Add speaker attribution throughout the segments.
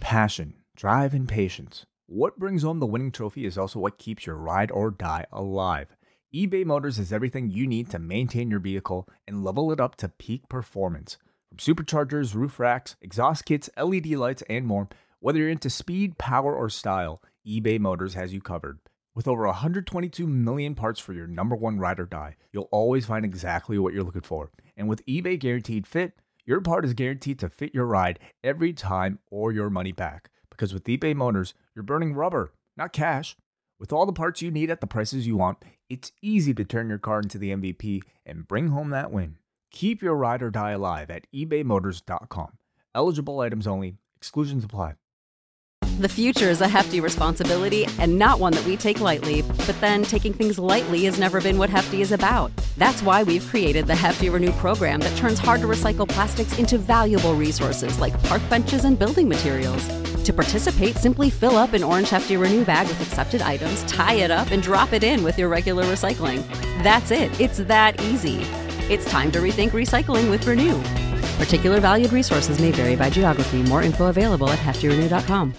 Speaker 1: passion, drive, and patience. What brings home the winning trophy is also what keeps your ride or die alive. eBay Motors has everything you need to maintain your vehicle and level it up to peak performance. From superchargers, roof racks, exhaust kits, LED lights, and more, whether you're into speed, power, or style, eBay Motors has you covered. With over 122 million parts for your number one ride or die, you'll always find exactly what you're looking for. And with eBay Guaranteed Fit, your part is guaranteed to fit your ride every time or your money back. Because with eBay Motors, you're burning rubber, not cash. With all the parts you need at the prices you want, it's easy to turn your car into the MVP and bring home that win. Keep your ride or die alive at ebaymotors.com. Eligible items only. Exclusions apply.
Speaker 2: The future is a hefty responsibility and not one that we take lightly. But then taking things lightly has never been what Hefty is about. That's why we've created the Hefty Renew program that turns hard-to-recycle plastics into valuable resources like park benches and building materials. To participate, simply fill up an orange Hefty Renew bag with accepted items, tie it up, and drop it in with your regular recycling. That's it. It's that easy. It's time to rethink recycling with Renew. Particular valued resources may vary by geography. More info available at heftyrenew.com.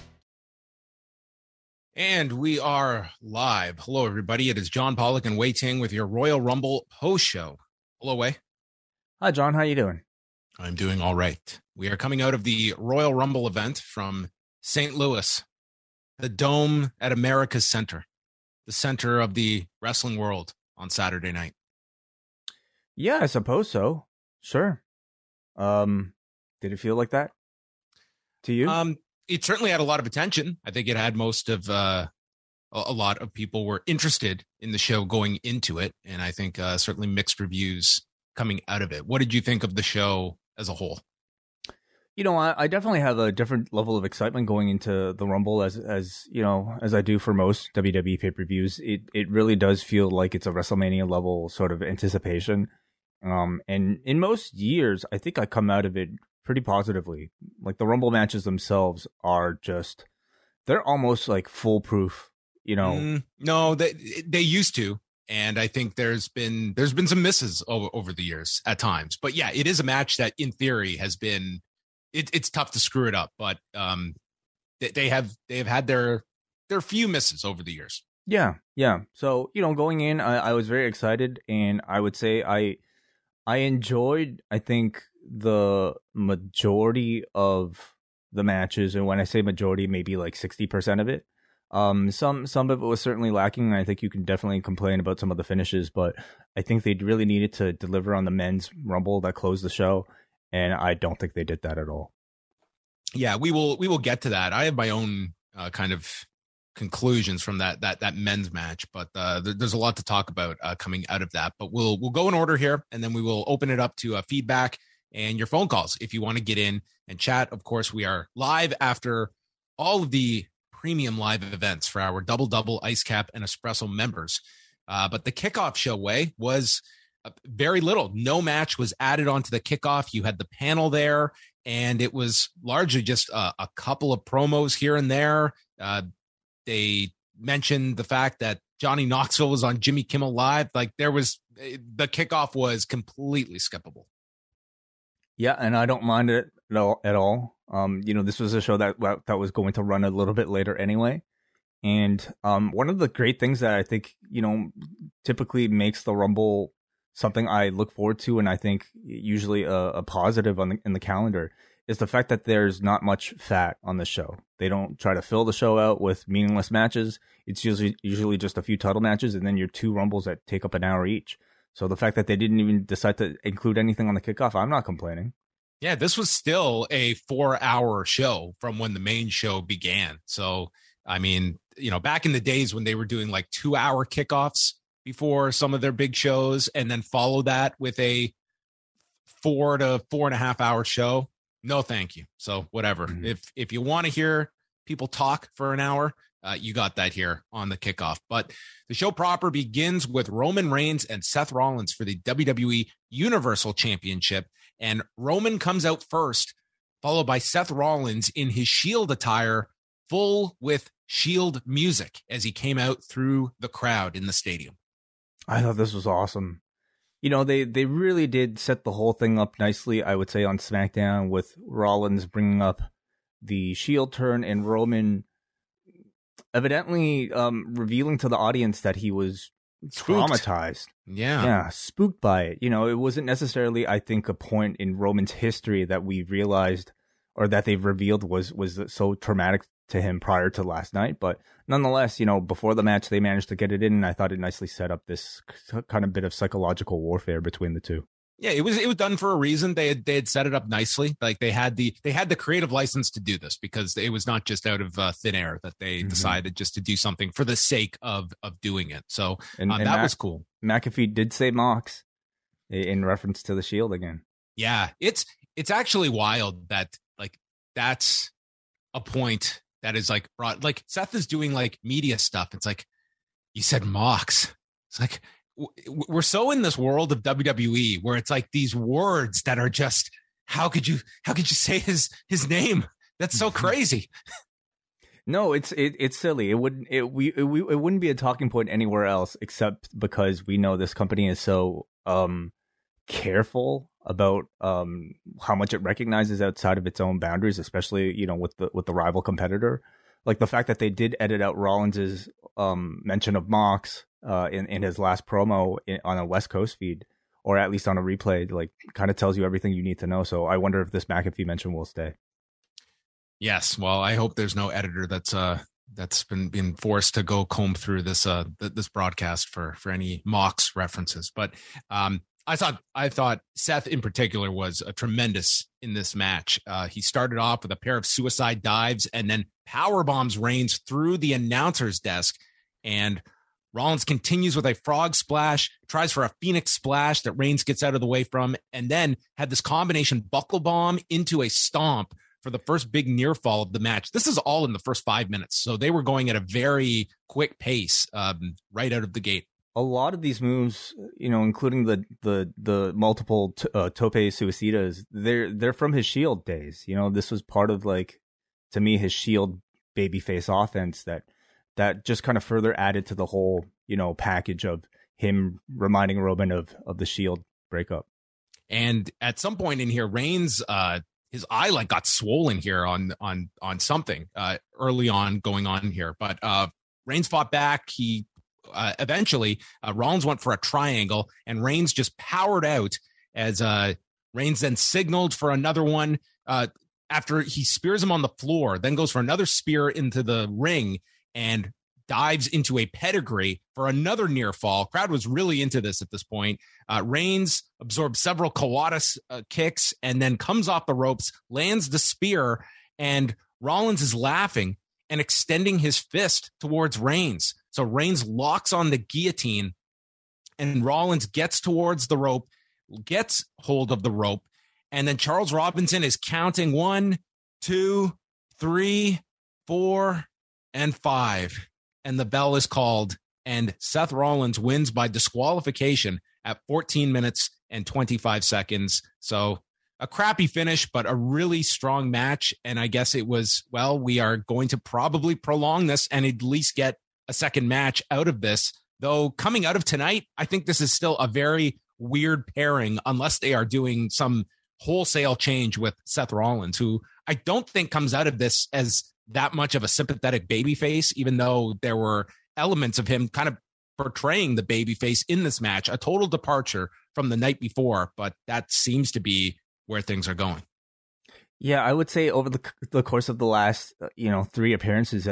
Speaker 3: And we are live. Hello, everybody. It is John Pollock and Wei Ting with your Royal Rumble post show. Hello, Wei.
Speaker 1: Hi, John. How you doing?
Speaker 3: I'm doing all right. We are coming out of the Royal Rumble event from St. Louis, the Dome at America's Center, the center of the wrestling world on Saturday night.
Speaker 1: Yeah, I suppose so. Sure. Did it feel like that to you?
Speaker 3: It certainly had a lot of attention. I think it had most of a lot of people were interested in the show going into it. And I think certainly mixed reviews coming out of it. What did you think of the show as a whole?
Speaker 1: You know, I definitely have a different level of excitement going into the Rumble as you know, as I do for most WWE pay-per-views. It really does feel like it's a WrestleMania level sort of anticipation. And in most years, I think I come out of it pretty positively. Like the Rumble matches themselves are just, they're almost like foolproof, you know.
Speaker 3: No, they used to. And I think there's been some misses over the years at times. But yeah, it is a match that in theory has been, it's tough to screw it up, but they have had their few misses over the years.
Speaker 1: Yeah. So, you know, going in, I was very excited, and I would say I enjoyed, I think, the majority of the matches. And when I say majority, maybe like 60% of it. Some of it was certainly lacking, and I think you can definitely complain about some of the finishes, but I think they really needed to deliver on the men's Rumble that closed the show, and I don't think they did that at all.
Speaker 3: Yeah, we will get to that. I have my own kind of conclusions from that men's match, but there's a lot to talk about coming out of that. But we'll go in order here, and then we will open it up to feedback and your phone calls if you want to get in and chat. Of course, we are live after all of the premium live events for our double ice cap and espresso members. But the kickoff show was very little. No match was added onto the kickoff. You had the panel there, and it was largely just a couple of promos here and there. They mentioned the fact that Johnny Knoxville was on Jimmy Kimmel Live. Like the kickoff was completely skippable.
Speaker 1: Yeah, and I don't mind it at all. You know, this was a show that was going to run a little bit later anyway. And one of the great things that I think, you know, typically makes the Rumble something I look forward to, and I think usually a positive in the calendar, is the fact that there's not much fat on the show. They don't try to fill the show out with meaningless matches. It's usually just a few title matches, and then your two Rumbles that take up an hour each. So the fact that they didn't even decide to include anything on the kickoff, I'm not complaining.
Speaker 3: Yeah, this was still a 4-hour show from when the main show began. So, I mean, you know, back in the days when they were doing like 2-hour kickoffs before some of their big shows, and then follow that with a 4 to 4.5 hour show, no, thank you. So whatever. Mm-hmm. If you want to hear people talk for an hour, you got that here on the kickoff. But the show proper begins with Roman Reigns and Seth Rollins for the WWE Universal Championship. And Roman comes out first, followed by Seth Rollins in his Shield attire, full with Shield music as he came out through the crowd in the stadium.
Speaker 1: I thought this was awesome. You know, they really did set the whole thing up nicely, I would say, on SmackDown, with Rollins bringing up the Shield turn and Roman evidently revealing to the audience that he was traumatized.
Speaker 3: Yeah,
Speaker 1: spooked by it. It wasn't necessarily, I think, a point in Roman's history that we realized or that they've revealed was so traumatic to him prior to last night. But nonetheless, before the match, they managed to get it in, and I thought it nicely set up this kind of bit of psychological warfare between the two.
Speaker 3: Yeah, it was done for a reason. They had set it up nicely. Like they had the creative license to do this because it was not just out of thin air that they decided just to do something for the sake of doing it. So and that was cool.
Speaker 1: McAfee did say Mox in reference to the Shield again.
Speaker 3: Yeah, it's actually wild that like that's a point that is like brought, like Seth is doing like media stuff. It's like, you said Mox. It's like, we're so in this world of WWE where it's like these words that are just, how could you say his name? That's so crazy.
Speaker 1: No, it's silly. It wouldn't be a talking point anywhere else except because we know this company is so careful about how much it recognizes outside of its own boundaries, especially with the rival competitor. Like the fact that they did edit out Rollins's mention of Mox in his last promo on a West Coast feed, or at least on a replay, like kind of tells you everything you need to know. So I wonder if this McAfee mention will stay.
Speaker 3: Yes, well, I hope there's no editor that's been forced to go comb through this broadcast for any Mox references. But I thought Seth in particular was tremendous in this match. He started off with a pair of suicide dives and then power bombs Reigns through the announcer's desk, and Rollins continues with a frog splash, tries for a Phoenix splash that Reigns gets out of the way from, and then had this combination buckle bomb into a stomp for the first big near fall of the match. This is all in the first 5 minutes, so they were going at a very quick pace right out of the gate.
Speaker 1: A lot of these moves, including the multiple tope suicidas, they're from his Shield days. This was part of, like, to me, his Shield babyface offense that just kind of further added to the whole, package of him reminding Roman of the Shield breakup. And
Speaker 3: at some point in here, Reigns, his eye like got swollen here on something early on going on here, but Reigns fought back. He eventually Rollins went for a triangle, and Reigns just powered out as Reigns then signaled for another one after he spears him on the floor, then goes for another spear into the ring and dives into a pedigree for another near fall. Crowd was really into this at this point. Reigns absorbs several Kawada kicks and then comes off the ropes, lands the spear, and Rollins is laughing and extending his fist towards Reigns. So Reigns locks on the guillotine, and Rollins gets towards the rope, gets hold of the rope, and then Charles Robinson is counting 1, 2, 3, 4, and 5. And the bell is called, and Seth Rollins wins by disqualification at 14 minutes and 25 seconds. So a crappy finish, but a really strong match. And I guess it was, well, we are going to probably prolong this and at least get a second match out of this. Though coming out of tonight, I think this is still a very weird pairing unless they are doing some wholesale change with Seth Rollins, who I don't think comes out of this as that much of a sympathetic babyface, even though there were elements of him kind of portraying the babyface in this match, a total departure from the night before, but that seems to be where things are going.
Speaker 1: Yeah, I would say over the course of the last 3 appearances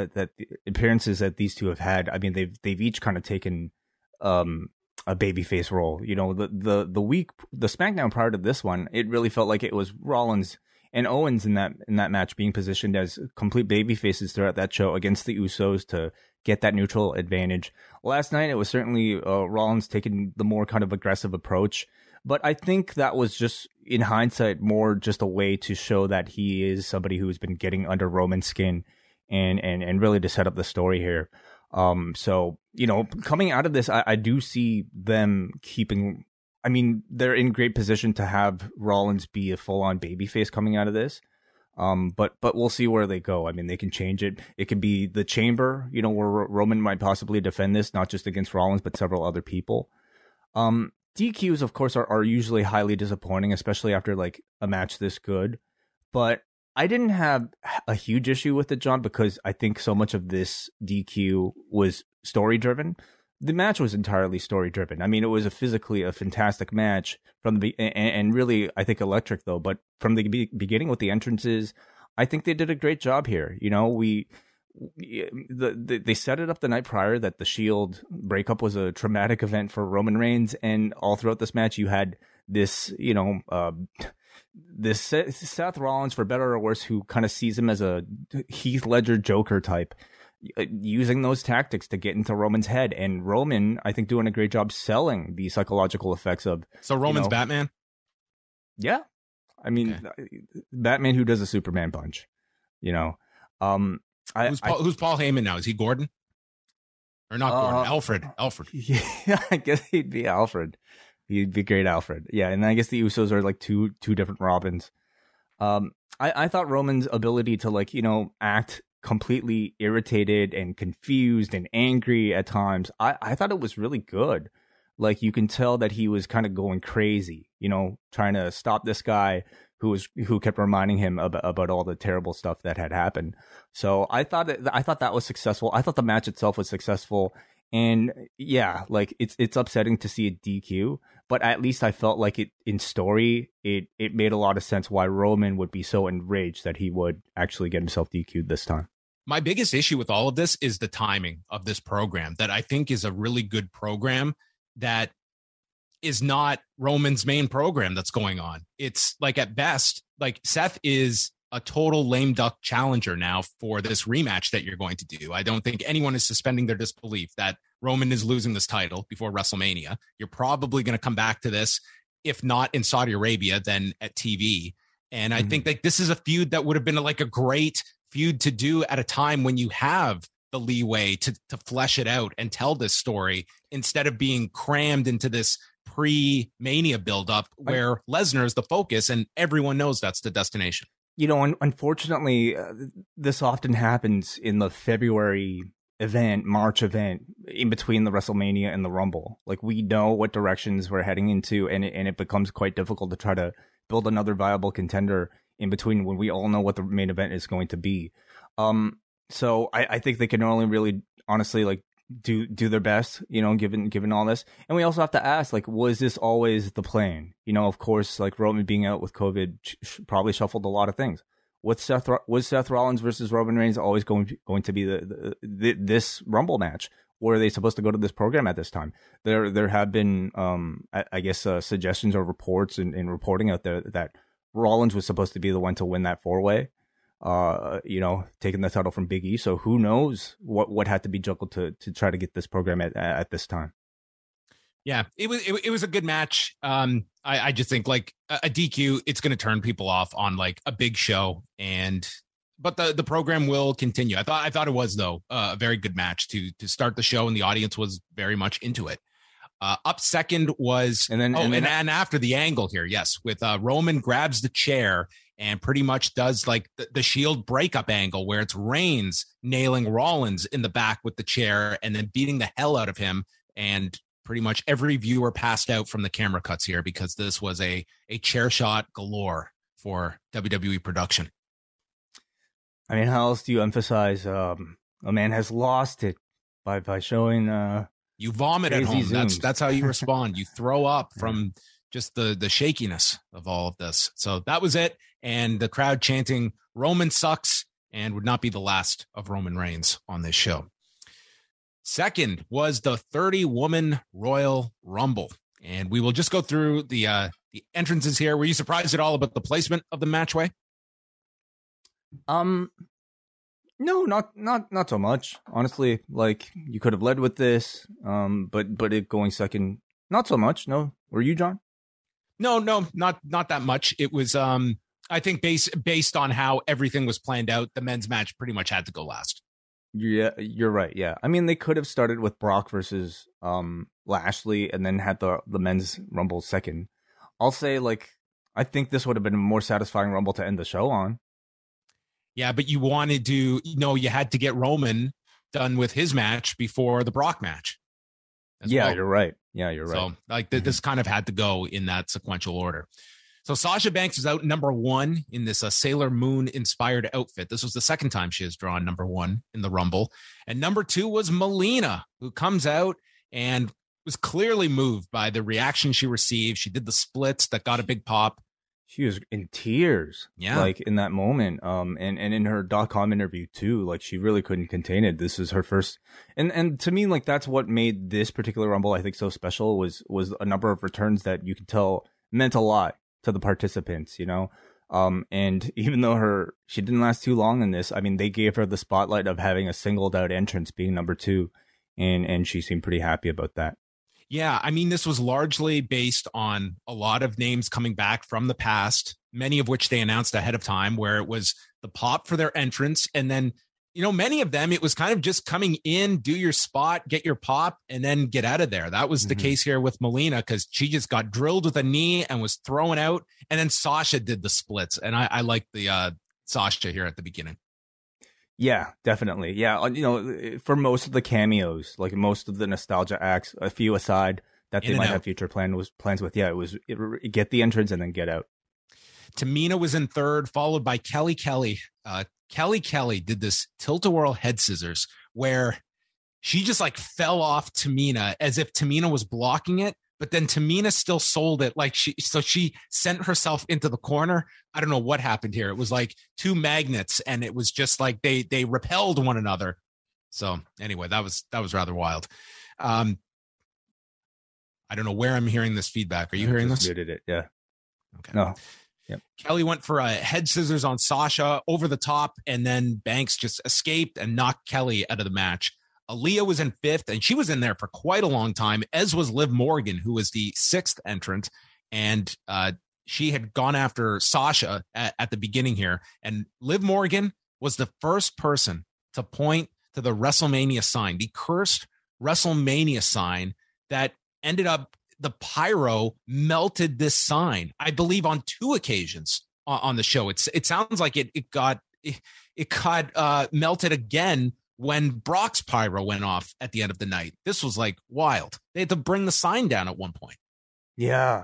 Speaker 1: that these two have had, I mean they've each kind of taken a babyface role. The SmackDown prior to this one, it really felt like it was Rollins and Owens in that match being positioned as complete babyfaces throughout that show against the Usos to get that neutral advantage. Last night, it was certainly Rollins taking the more kind of aggressive approach, but I think that was just, in hindsight, more just a way to show that he is somebody who's been getting under Roman's skin and really to set up the story here. So, coming out of this, I do see them keeping... I mean, they're in great position to have Rollins be a full-on babyface coming out of this. But we'll see where they go. I mean, they can change it. It could be the Chamber, where Roman might possibly defend this, not just against Rollins, but several other people. DQs, of course, are usually highly disappointing, especially after like a match this good. But I didn't have a huge issue with it, John, because I think so much of this DQ was story driven. The match was entirely story driven. I mean, it was physically a fantastic match from and really, I think, electric though. But from the beginning with the entrances, I think they did a great job here. You know, they set it up the night prior that the Shield breakup was a traumatic event for Roman Reigns, and all throughout this match, you had this, this Seth Rollins, for better or worse, who kind of sees him as a Heath Ledger Joker type, using those tactics to get into Roman's head. And Roman, I think, doing a great job selling the psychological effects of. So
Speaker 3: Roman's Batman?
Speaker 1: Yeah. I mean, Batman who does a Superman punch, Who's
Speaker 3: Paul Heyman now? Is he Gordon? Or not Gordon? Alfred.
Speaker 1: Yeah, I guess he'd be Alfred. He'd be great Alfred. Yeah, and I guess the Usos are like two different Robins. I thought Roman's ability to act completely irritated and confused and angry at times, I thought it was really good. Like, you can tell that he was kind of going crazy, trying to stop this guy who kept reminding him about all the terrible stuff that had happened. So I thought that was successful. I thought the match itself was successful. And yeah, like it's upsetting to see a DQ, but at least I felt like it in story, it made a lot of sense why Roman would be so enraged that he would actually get himself DQ'd this time.
Speaker 3: My biggest issue with all of this is the timing of this program, that I think is a really good program that is not Roman's main program that's going on. It's like, at best, like, Seth is a total lame duck challenger now for this rematch that you're going to do. I don't think anyone is suspending their disbelief that Roman is losing this title before WrestleMania. You're probably going to come back to this, if not in Saudi Arabia, then at TV. And I think that this is a feud that would have been like a great feud to do at a time when you have the leeway to flesh it out and tell this story, instead of being crammed into this pre-Mania buildup where Lesnar is the focus and everyone knows that's the destination.
Speaker 1: Unfortunately, this often happens in the February event, March event, in between the WrestleMania and the Rumble. Like, we know what directions we're heading into, and it becomes quite difficult to try to build another viable contender in between when we all know what the main event is going to be. So I think they can only really, honestly, like, do their best, given all this. And we also have to ask, like, was this always the plan? Of course, like, Roman being out with COVID probably shuffled a lot of things. Was Seth Rollins versus Roman Reigns always going to be this Rumble match? Or are they supposed to go to this program at this time? There have been, I guess, suggestions or reports and reporting out there that Rollins was supposed to be the one to win that 4-way. Taking the title from Big E. So who knows what had to be juggled to try to get this program at this time.
Speaker 3: Yeah, it was a good match. I just think, like, a DQ, it's going to turn people off on, like, a big show, but the program will continue. I thought it was, though, a very good match to start the show, and the audience was very much into it. Up second was, and after the angle here, yes, with Roman grabs the chair and pretty much does like the Shield breakup angle, where it's Reigns nailing Rollins in the back with the chair and then beating the hell out of him. And pretty much every viewer passed out from the camera cuts here, because this was a chair shot galore for WWE production.
Speaker 1: I mean, how else do you emphasize a man has lost it by showing
Speaker 3: you vomit at home.
Speaker 1: Zooms.
Speaker 3: That's how you respond. You throw up from just the shakiness of all of this. So that was it. And the crowd chanting Roman sucks, and would not be the last of Roman Reigns on this show. Second was the 30-woman Royal Rumble. And we will just go through the entrances here. Were you surprised at all about the placement of the matchway?
Speaker 1: No, not so much. Honestly, like, you could have led with this, but it going second, not so much. No, were you, John?
Speaker 3: No, not that much. It was, I think based on how everything was planned out, the men's match pretty much had to go last.
Speaker 1: Yeah, you're right. Yeah, I mean, they could have started with Brock versus Lashley and then had the men's Rumble second. I'll say, like, I think this would have been a more satisfying Rumble to end the show on.
Speaker 3: Yeah, but you wanted to, you had to get Roman done with his match before the Brock match.
Speaker 1: Yeah, well. You're right. Yeah, you're right.
Speaker 3: So, like, this kind of had to go in that sequential order. So Sasha Banks is out number 1 in this Sailor Moon inspired outfit. This was the second time she has drawn number 1 in the Rumble. And number 2 was Melina, who comes out and was clearly moved by the reaction she received. She did the splits that got a big pop.
Speaker 1: She was in tears, like in that moment. And in her .com interview too, like she really couldn't contain it. This is her first, and to me, like that's what made this particular Rumble I think so special was a number of returns that you could tell meant a lot to the participants, you know. And even though she didn't last too long in this, I mean, they gave her the spotlight of having a singled out entrance being number 2, and she seemed pretty happy about that.
Speaker 3: Yeah, I mean, this was largely based on a lot of names coming back from the past, many of which they announced ahead of time, where it was the pop for their entrance. And then, you know, many of them, it was kind of just coming in, do your spot, get your pop, and then get out of there. That was the case here with Melina, because she just got drilled with a knee and was thrown out. And then Sasha did the splits. And I like the Sasha here at the beginning.
Speaker 1: Yeah, definitely. Yeah, you know, for most of the cameos, like most of the nostalgia acts, a few aside that they might have future plans with. Yeah, it was get the entrance and then get out.
Speaker 3: Tamina was in third, followed by Kelly Kelly. Kelly Kelly did this tilt-a-whirl head scissors where she just like fell off Tamina as if Tamina was blocking it, but then Tamina still sold it. Like she sent herself into the corner. I don't know what happened here. It was like 2 magnets and it was just like they repelled one another. So anyway, that was rather wild. I don't know where I'm hearing this feedback. Are you hearing this?
Speaker 1: Muted it. Yeah.
Speaker 3: Okay.
Speaker 1: No. Yep.
Speaker 3: Kelly went for a head scissors on Sasha over the top, and then Banks just escaped and knocked Kelly out of the match. Aaliyah was in 5th, and she was in there for quite a long time, as was Liv Morgan, who was the 6th entrant. And she had gone after Sasha at the beginning here. And Liv Morgan was the first person to point to the WrestleMania sign, the cursed WrestleMania sign that ended up, the pyro melted this sign, I believe, on 2 occasions on the show. It sounds like it got melted again when Brock's pyro went off at the end of the night. This was like wild. They had to bring the sign down at one point.
Speaker 1: Yeah.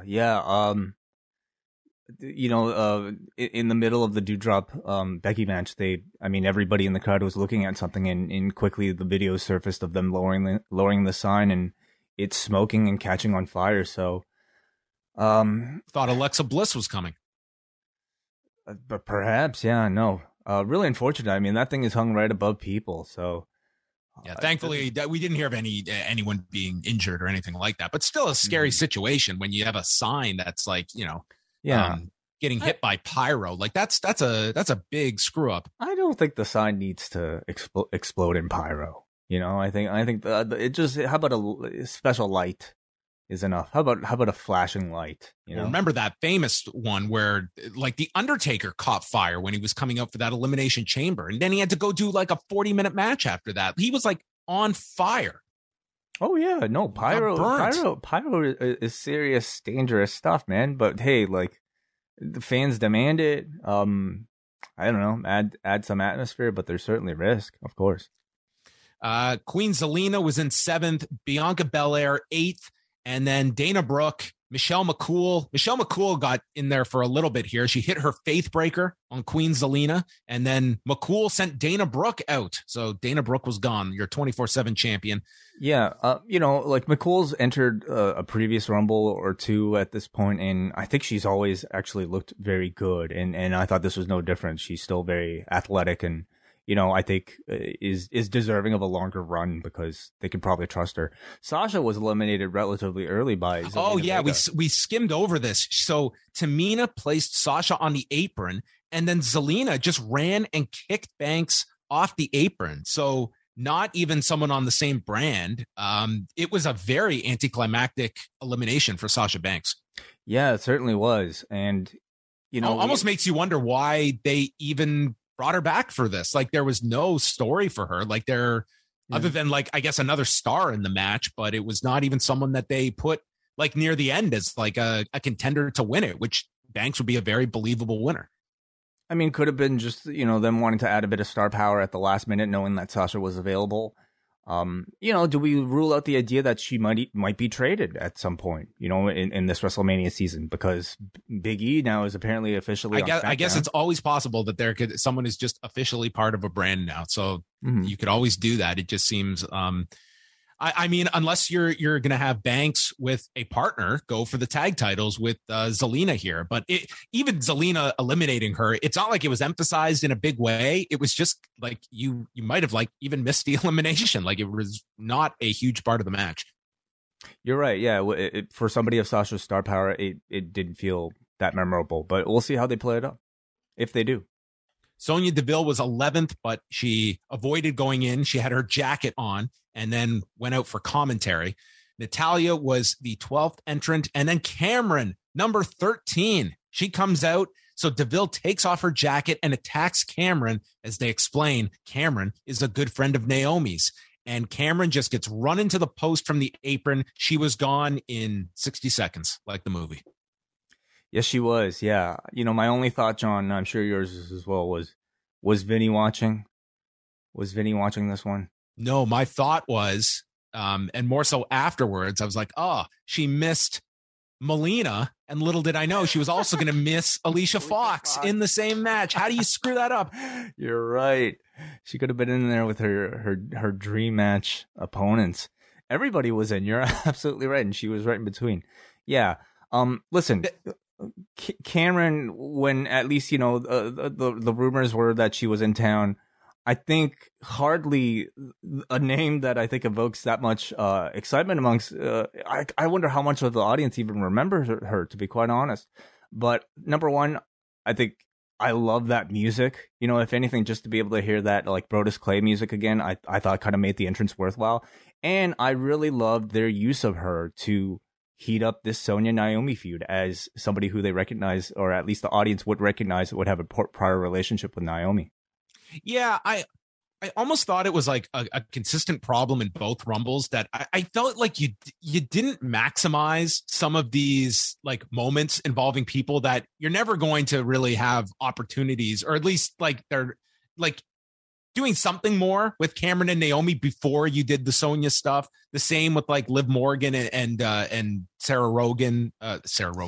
Speaker 1: You know, in the middle of the Doudrop Becky match, everybody in the crowd was looking at something, and quickly the video surfaced of them lowering the sign, and it's smoking and catching on fire. So,
Speaker 3: thought Alexa Bliss was coming,
Speaker 1: but perhaps, yeah, no. Really unfortunate. I mean, that thing is hung right above people. So,
Speaker 3: yeah, thankfully we didn't hear of anyone being injured or anything like that. But still, a scary situation when you have a sign that's like, you know, getting hit by pyro. Like that's a big screw up.
Speaker 1: I don't think the sign needs to explode in pyro. You know, I think it just, how about a special light is enough? How about a flashing light? You know,
Speaker 3: remember that famous one where like the Undertaker caught fire when he was coming up for that Elimination Chamber, and then he had to go do like a 40-minute match after that. He was like on fire.
Speaker 1: Oh yeah, no, pyro is serious, dangerous stuff, man. But hey, like the fans demand it. I don't know, add some atmosphere, but there's certainly risk, of course.
Speaker 3: Queen Zelina was in 7th, Bianca Belair 8th, and then Dana Brooke, Michelle McCool. Michelle McCool got in there for a little bit here. She hit her faith breaker on Queen Zelina, and then McCool sent Dana Brooke out. So Dana Brooke was gone, your 24/7 champion.
Speaker 1: Yeah, you know, like McCool's entered a previous Rumble or 2 at this point, and I think she's always actually looked very good, and I thought this was no different. She's still very athletic and, you know, I think is deserving of a longer run because they can probably trust her. Sasha was eliminated relatively early by Zelina
Speaker 3: Oh, yeah,
Speaker 1: Vega.
Speaker 3: we skimmed over this. So Tamina placed Sasha on the apron, and then Zelina just ran and kicked Banks off the apron. So not even someone on the same brand. It was a very anticlimactic elimination for Sasha Banks.
Speaker 1: Yeah, it certainly was. And, you know,
Speaker 3: almost makes you wonder why they even brought her back for this. Like there was no story for her. Like other than like, I guess another star in the match, but it was not even someone that they put like near the end as like a contender to win it, which Banks would be a very believable winner.
Speaker 1: I mean, could have been just, you know, them wanting to add a bit of star power at the last minute, knowing that Sasha was available. Do we rule out the idea that she might be traded at some point, in this WrestleMania season, because Big E now is apparently officially
Speaker 3: I guess it's always possible that someone is just officially part of a brand now. So you could always do that. It just seems, I mean, unless you're going to have Banks with a partner go for the tag titles with Zelina here. But even Zelina eliminating her, it's not like it was emphasized in a big way. It was just like you might have like even missed the elimination. Like it was not a huge part of the match.
Speaker 1: You're right. Yeah. For somebody of Sasha's star power, it didn't feel that memorable. But we'll see how they play it up, if they do.
Speaker 3: Sonya Deville was 11th, but she avoided going in. She had her jacket on and then went out for commentary. Natalya was the 12th entrant. And then Cameron, number 13. She comes out. So Deville takes off her jacket and attacks Cameron. As they explain, Cameron is a good friend of Naomi's. And Cameron just gets run into the post from the apron. She was gone in 60 seconds, like the movie.
Speaker 1: Yes, she was. Yeah. My only thought, John, I'm sure yours is as well, was Vinny watching? Was Vinny watching this one?
Speaker 3: No, my thought was, and more so afterwards, I was like, oh, she missed Melina. And little did I know she was also going to miss Alicia Fox in the same match. How do you screw that up?
Speaker 1: You're right. She could have been in there with her dream match opponents. Everybody was in. You're absolutely right. And she was right in between. Yeah. Listen, Cameron, when at least, the rumors were that she was in town, I think hardly a name that I think evokes that much excitement amongst. I wonder how much of the audience even remembers her, to be quite honest. But number one, I think I love that music. If anything, just to be able to hear that like Brodus Clay music again, I thought kind of made the entrance worthwhile. And I really loved their use of her to heat up this Sonya Naomi feud as somebody who they recognize, or at least the audience would recognize, would have a prior relationship with Naomi.
Speaker 3: Yeah, I almost thought it was like a consistent problem in both Rumbles that I felt like you didn't maximize some of these like moments involving people that you're never going to really have opportunities, or at least like they're like doing something more with Cameron and Naomi before you did the Sonya stuff. The same with like Liv Morgan and Sarah Logan later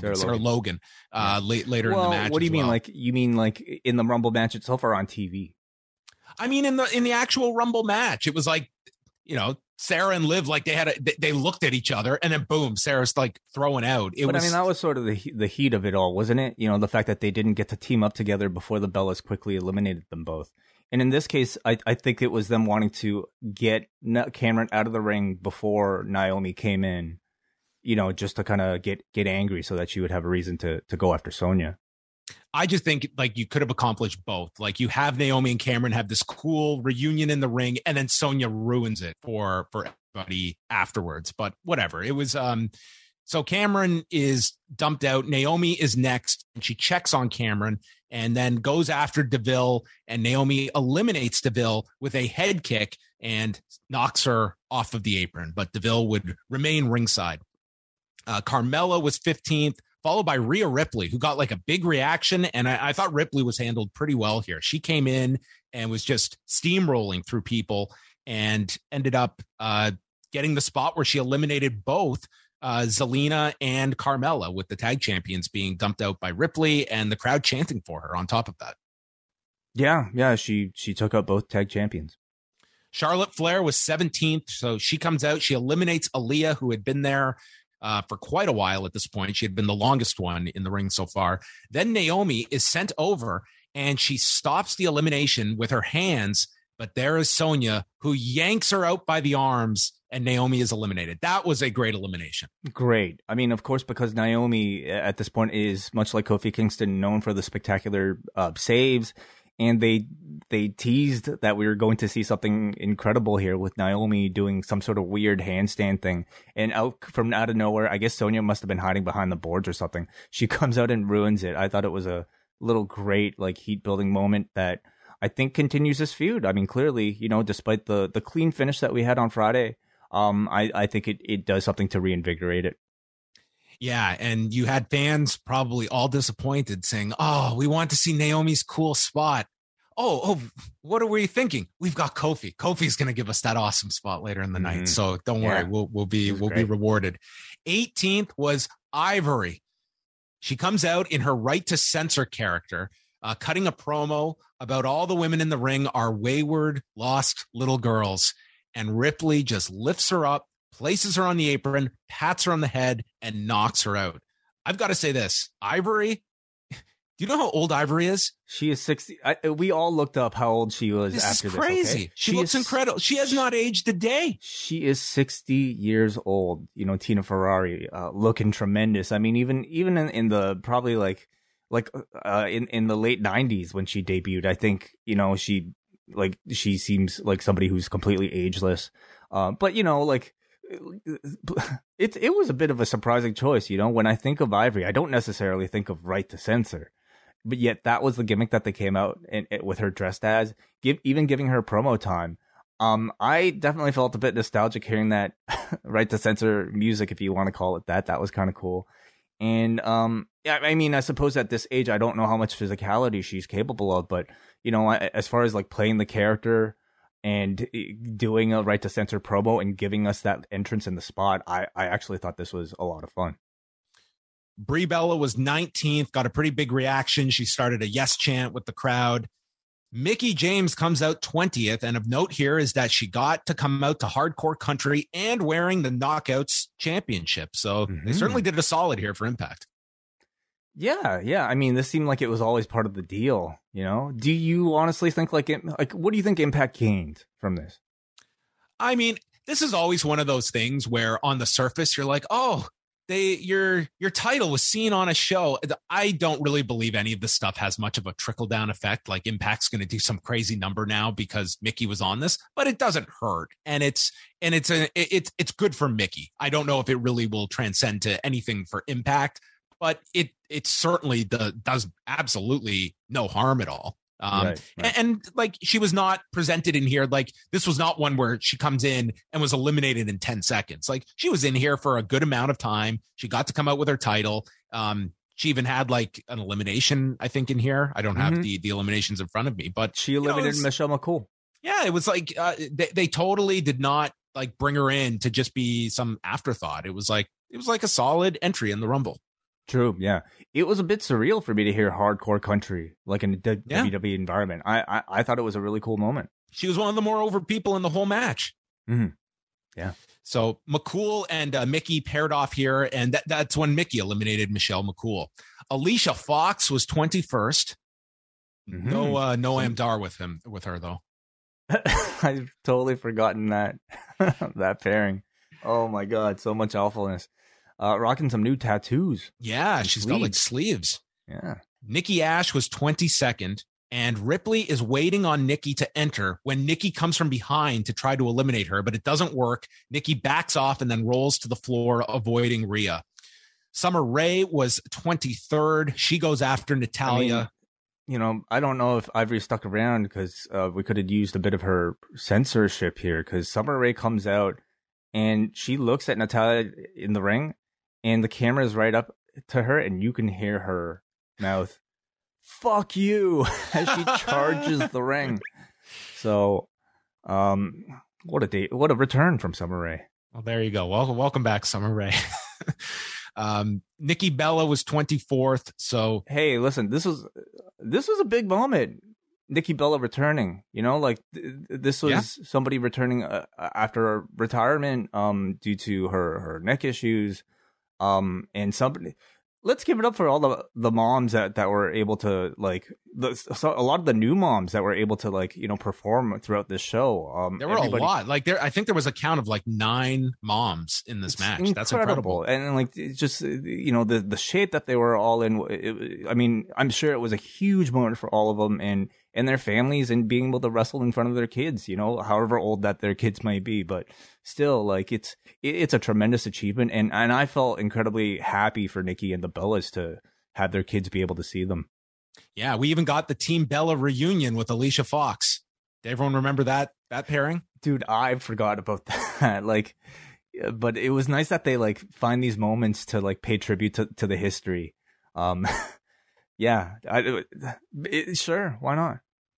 Speaker 3: in the match.
Speaker 1: What do you mean? Like you mean like in the Rumble match itself or on TV?
Speaker 3: I mean in the actual Rumble match, it was like, Sarah and Liv, like they looked at each other and then boom, Sarah's like throwing out.
Speaker 1: I mean, that was sort of the heat of it all, wasn't it? The fact that they didn't get to team up together before the Bellas quickly eliminated them both. And in this case, I think it was them wanting to get Cameron out of the ring before Naomi came in, just to kind of get angry so that she would have a reason to go after Sonya.
Speaker 3: I just think like you could have accomplished both. Like you have Naomi and Cameron have this cool reunion in the ring, and then Sonya ruins it for everybody afterwards. But whatever. It was so Cameron is dumped out. Naomi is next, and she checks on Cameron and then goes after Deville, and Naomi eliminates Deville with a head kick and knocks her off of the apron. But Deville would remain ringside. Carmella was 15th, followed by Rhea Ripley, who got like a big reaction. And I thought Ripley was handled pretty well here. She came in and was just steamrolling through people and ended up getting the spot where she eliminated both Zelina and Carmella, with the tag champions being dumped out by Ripley and the crowd chanting for her on top of that.
Speaker 1: Yeah. She took out both tag champions.
Speaker 3: Charlotte Flair was 17th. So she comes out, she eliminates Aaliyah, who had been there for quite a while at this point. She had been the longest one in the ring so far. Then Naomi is sent over and she stops the elimination with her hands. But there is Sonya, who yanks her out by the arms, and Naomi is eliminated. That was a great elimination.
Speaker 1: Great. I mean, of course, because Naomi at this point is, much like Kofi Kingston, known for the spectacular saves. And they teased that we were going to see something incredible here with Naomi doing some sort of weird handstand thing. And out of nowhere, I guess Sonya must have been hiding behind the boards or something. She comes out and ruins it. I thought it was a little great like heat building moment that I think continues this feud. I mean, clearly, despite the clean finish that we had on Friday, I think it does something to reinvigorate it.
Speaker 3: Yeah, and you had fans probably all disappointed saying, oh, we want to see Naomi's cool spot. oh, what are we thinking? We've got Kofi. Kofi's going to give us that awesome spot later in the night. So don't worry, we'll be rewarded. 18th was Ivory. She comes out in her Right to Censor character, cutting a promo about all the women in the ring are wayward, lost little girls. And Ripley just lifts her up, places her on the apron, pats her on the head, and knocks her out. I've got to say this, Ivory. Do you know how old Ivory is?
Speaker 1: She is 60. We all looked up how old she was after this.
Speaker 3: This is crazy. Okay? She looks incredible. She has not aged a day.
Speaker 1: She is 60 years old. You know, Tina Ferrari, looking tremendous. I mean, even in the probably like in the late 90s when she debuted, I think, you know, she seems like somebody who's completely ageless. But you know, like it was a bit of a surprising choice. You know, when I think of Ivory, I don't necessarily think of Right to Censor. But yet that was the gimmick that they came out with her dressed as, even giving her promo time. I definitely felt a bit nostalgic hearing that Right to Censor music, if you want to call it that. That was kind of cool. And yeah, I mean, I suppose at this age, I don't know how much physicality she's capable of, but you know, as far as like playing the character and doing a Right to Censor promo and giving us that entrance in the spot, I actually thought this was a lot of fun.
Speaker 3: Brie Bella was 19th, got a pretty big reaction. She started a yes chant with the crowd. Mickie James comes out 20th, and of note here is that she got to come out to Hardcore Country and wearing the Knockouts Championship. So they certainly did a solid here for Impact.
Speaker 1: Yeah. I mean, this seemed like it was always part of the deal, you know? Do you honestly think what do you think Impact gained from this?
Speaker 3: I mean, this is always one of those things where on the surface you're like, oh, your title was seen on a show. I don't really believe any of this stuff has much of a trickle down effect. Like Impact's going to do some crazy number now because Mickie was on this, but it doesn't hurt. And it's good for Mickie. I don't know if it really will transcend to anything for Impact, but it certainly does absolutely no harm at all. Right. And like she was not presented in here like this was not one where she comes in and was eliminated in 10 seconds. Like she was in here for a good amount of time. She got to come out with her title. She even had like an elimination, I think, in here. I don't have the eliminations in front of me, but
Speaker 1: she eliminated Michelle McCool.
Speaker 3: Yeah, it was like they totally did not like bring her in to just be some afterthought. It was like a solid entry in the Rumble.
Speaker 1: True, yeah. It was a bit surreal for me to hear Hardcore Country like in a WWE environment. I thought it was a really cool moment.
Speaker 3: She was one of the more over people in the whole match.
Speaker 1: Mm-hmm. Yeah. So
Speaker 3: McCool and Mickie paired off here, and that's when Mickie eliminated Michelle McCool. Alicia Fox was 21st. Mm-hmm. No Amdar with her though.
Speaker 1: I've totally forgotten that that pairing. Oh my god, so much awfulness. Rocking some new tattoos.
Speaker 3: Yeah, she's got like sleeves.
Speaker 1: Yeah.
Speaker 3: Nikki Ash was 22nd, and Ripley is waiting on Nikki to enter when Nikki comes from behind to try to eliminate her, but it doesn't work. Nikki backs off and then rolls to the floor, avoiding Rhea. Summer Rae was 23rd. She goes after Natalya.
Speaker 1: I mean, you know, I don't know if Ivory stuck around because we could have used a bit of her censorship here, because Summer Rae comes out and she looks at Natalya in the ring, and the camera is right up to her, and you can hear her mouth, "Fuck you," as she charges the ring. So, what a return from Summer Rae.
Speaker 3: Well, there you go. Welcome back, Summer Rae. Nikki Bella was 24th. So,
Speaker 1: hey, listen, this was a big moment. Nikki Bella returning, you know, like this was somebody returning after retirement, due to her neck issues. And somebody, let's give it up for all the moms that were able to a lot of the new moms that were able to perform throughout this show.
Speaker 3: There were a lot. I think there was a count of 9 moms in this match.
Speaker 1: Incredible.
Speaker 3: That's incredible.
Speaker 1: And it's just, the shape that they were all in. I mean, I'm sure it was a huge moment for all of them and their families, and being able to wrestle in front of their kids, however old that their kids might be, but still, it's a tremendous achievement. And I felt incredibly happy for Nikki and the Bellas to have their kids be able to see them.
Speaker 3: Yeah, we even got the Team Bella reunion with Alicia Fox. Did everyone remember that pairing?
Speaker 1: Dude, I forgot about that. But it was nice that they find these moments to pay tribute to the history. Yeah, sure, why not?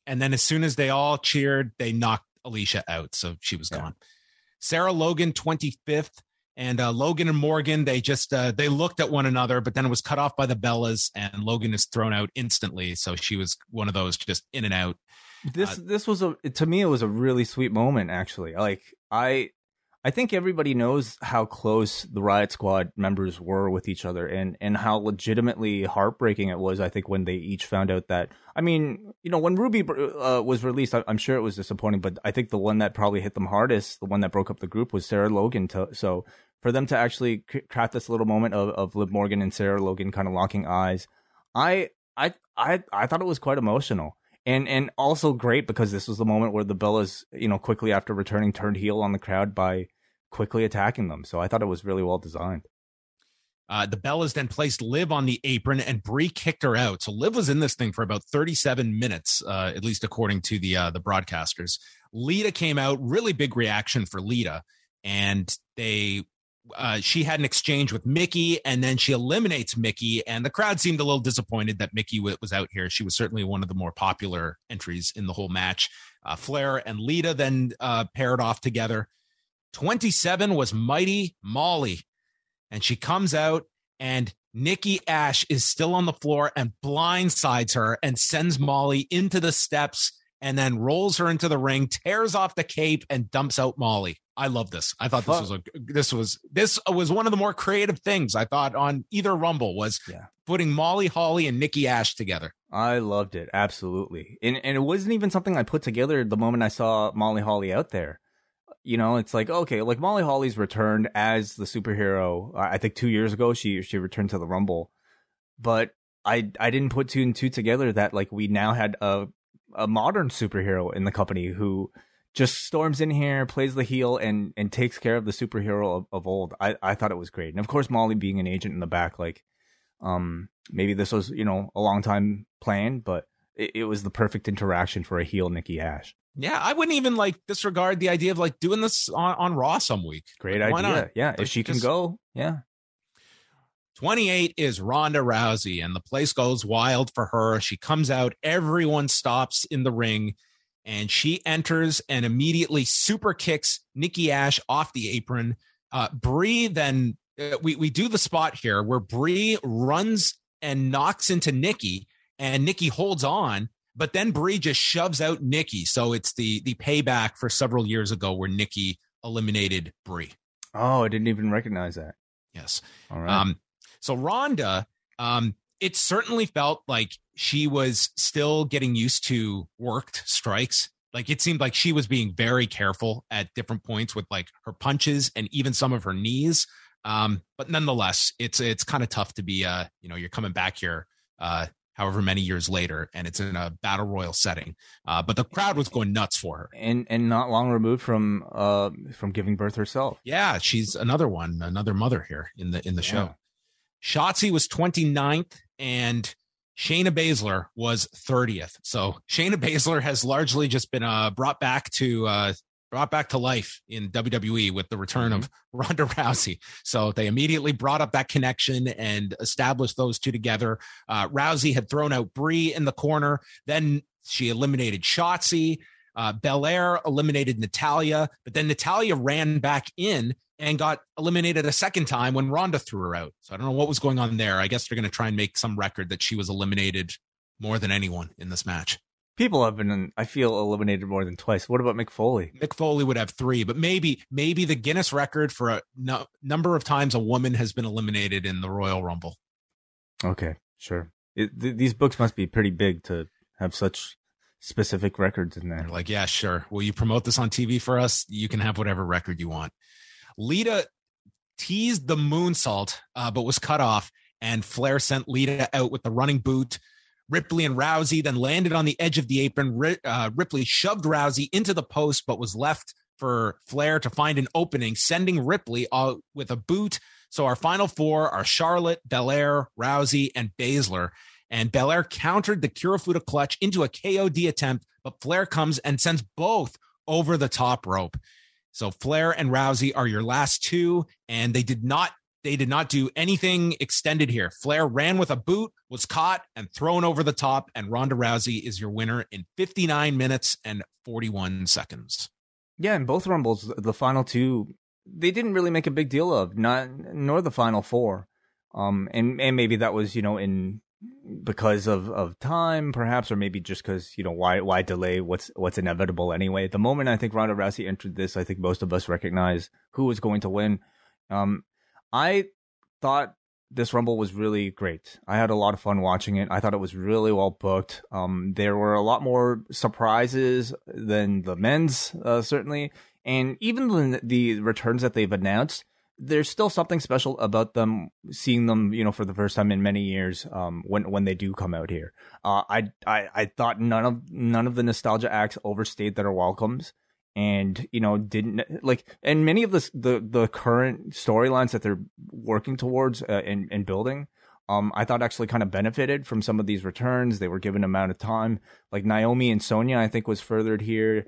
Speaker 3: And then as soon as they all cheered, they knocked Alicia out. So she was gone. Sarah Logan, 25th. And Logan and Morgan, they just they looked at one another, but then it was cut off by the Bellas, and Logan is thrown out instantly. So she was one of those just in and out.
Speaker 1: This was to me, it was a really sweet moment, actually. Like I think everybody knows how close the Riot Squad members were with each other, and how legitimately heartbreaking it was, I think, when they each found out that, I mean, you know, when Ruby was released, I'm sure it was disappointing, but I think the one that probably hit them hardest, the one that broke up the group, was Sarah Logan. So for them to actually craft this little moment of Liv Morgan and Sarah Logan kind of locking eyes, I thought it was quite emotional. And also great because this was the moment where the Bellas, you know, quickly after returning, turned heel on the crowd by quickly attacking them. So I thought it was really well designed.
Speaker 3: The Bellas then placed Liv on the apron, and Brie kicked her out. So Liv was in this thing for about 37 minutes, at least according to the broadcasters. Lita came out, really big reaction for Lita, and she had an exchange with Mickey, and then she eliminates Mickey, and the crowd seemed a little disappointed that Mickey was out here. She was certainly one of the more popular entries in the whole match. Flair and Lita then paired off together. 27 was Mighty Molly, and she comes out, and Nikki Ash is still on the floor and blindsides her and sends Molly into the steps, and then rolls her into the ring, tears off the cape, and dumps out Molly. I love this. I thought this was one of the more creative things I thought on either Rumble was putting Molly Holly and Nikki Ash together.
Speaker 1: I loved it. Absolutely. And it wasn't even something I put together the moment I saw Molly Holly out there. You know, it's like, okay, like Molly Holly's returned as the superhero. I think 2 years ago, she returned to the Rumble, but I didn't put two and two together that like we now had a modern superhero in the company who just storms in here, plays the heel, and takes care of the superhero of old. I thought it was great. And of course, Molly being an agent in the back, like, maybe this was, you know, a long time plan, but it was the perfect interaction for a heel Nikki Ash.
Speaker 3: Yeah, I wouldn't even like disregard the idea of like doing this on Raw some week.
Speaker 1: Great
Speaker 3: like,
Speaker 1: idea.
Speaker 3: Not?
Speaker 1: Yeah,
Speaker 3: like,
Speaker 1: if she can go, yeah.
Speaker 3: 28 is Ronda Rousey, and the place goes wild for her. She comes out, everyone stops in the ring, and she enters and immediately super kicks Nikki Ash off the apron. Brie then, we do the spot here where Brie runs and knocks into Nikki, and Nikki holds on, but then Brie just shoves out Nikki. So it's the payback for several years ago where Nikki eliminated Brie.
Speaker 1: Oh, I didn't even recognize that.
Speaker 3: Yes.
Speaker 1: All right.
Speaker 3: So Ronda, it certainly felt like she was still getting used to worked strikes. Like it seemed like she was being very careful at different points with like her punches and even some of her knees. But nonetheless, it's kind of tough to be, you're coming back here, however many years later, and it's in a battle royal setting. But the crowd was going nuts for her,
Speaker 1: and not long removed from giving birth herself.
Speaker 3: Yeah, she's another mother here in the show. Shotzi was 29th, and Shayna Baszler was 30th. So Shayna Baszler has largely just been brought back to life in WWE with the return of Ronda Rousey. So they immediately brought up that connection and established those two together. Rousey had thrown out Brie in the corner. Then she eliminated Shotzi. Belair eliminated Natalya, but then Natalya ran back in and got eliminated a second time when Ronda threw her out. So I don't know what was going on there. I guess they're going to try and make some record that she was eliminated more than anyone in this match.
Speaker 1: People have been, I feel, eliminated more than twice. What about Mick Foley?
Speaker 3: Mick Foley would have 3, but maybe the Guinness record for a number of times a woman has been eliminated in the Royal Rumble.
Speaker 1: Okay, sure. These books must be pretty big to have such specific records in there.
Speaker 3: They're like, yeah, sure. Will you promote this on TV for us? You can have whatever record you want. Lita teased the moonsault, but was cut off, and Flair sent Lita out with the running boot. Ripley and Rousey then landed on the edge of the apron. Ripley shoved Rousey into the post, but was left for Flair to find an opening, sending Ripley with a boot. So our final 4 are Charlotte, Belair, Rousey, and Baszler. And Belair countered the Kirifuda clutch into a KOD attempt, but Flair comes and sends both over the top rope. So Flair and Rousey are your last 2, and they they did not do anything extended here. Flair ran with a boot, was caught and thrown over the top, and Ronda Rousey is your winner in 59 minutes and 41 seconds.
Speaker 1: Yeah, in both Rumbles, the final two, they didn't really make a big deal of, nor the final four. And maybe that was, because of time, perhaps, or maybe just because, why delay what's inevitable anyway. The moment I think Ronda Rousey entered this, I think most of us recognize who was going to win. I thought this Rumble was really great. I had a lot of fun watching it. I thought it was really well booked. There were a lot more surprises than the men's, certainly. And even the returns that they've announced, there's still something special about them, seeing them, for the first time in many years, when they do come out here. I thought none of the nostalgia acts overstayed their welcomes. And, didn't and many of the current storylines that they're working towards and building, I thought actually kind of benefited from some of these returns. They were given amount of time, like Naomi and Sonya, I think was furthered here.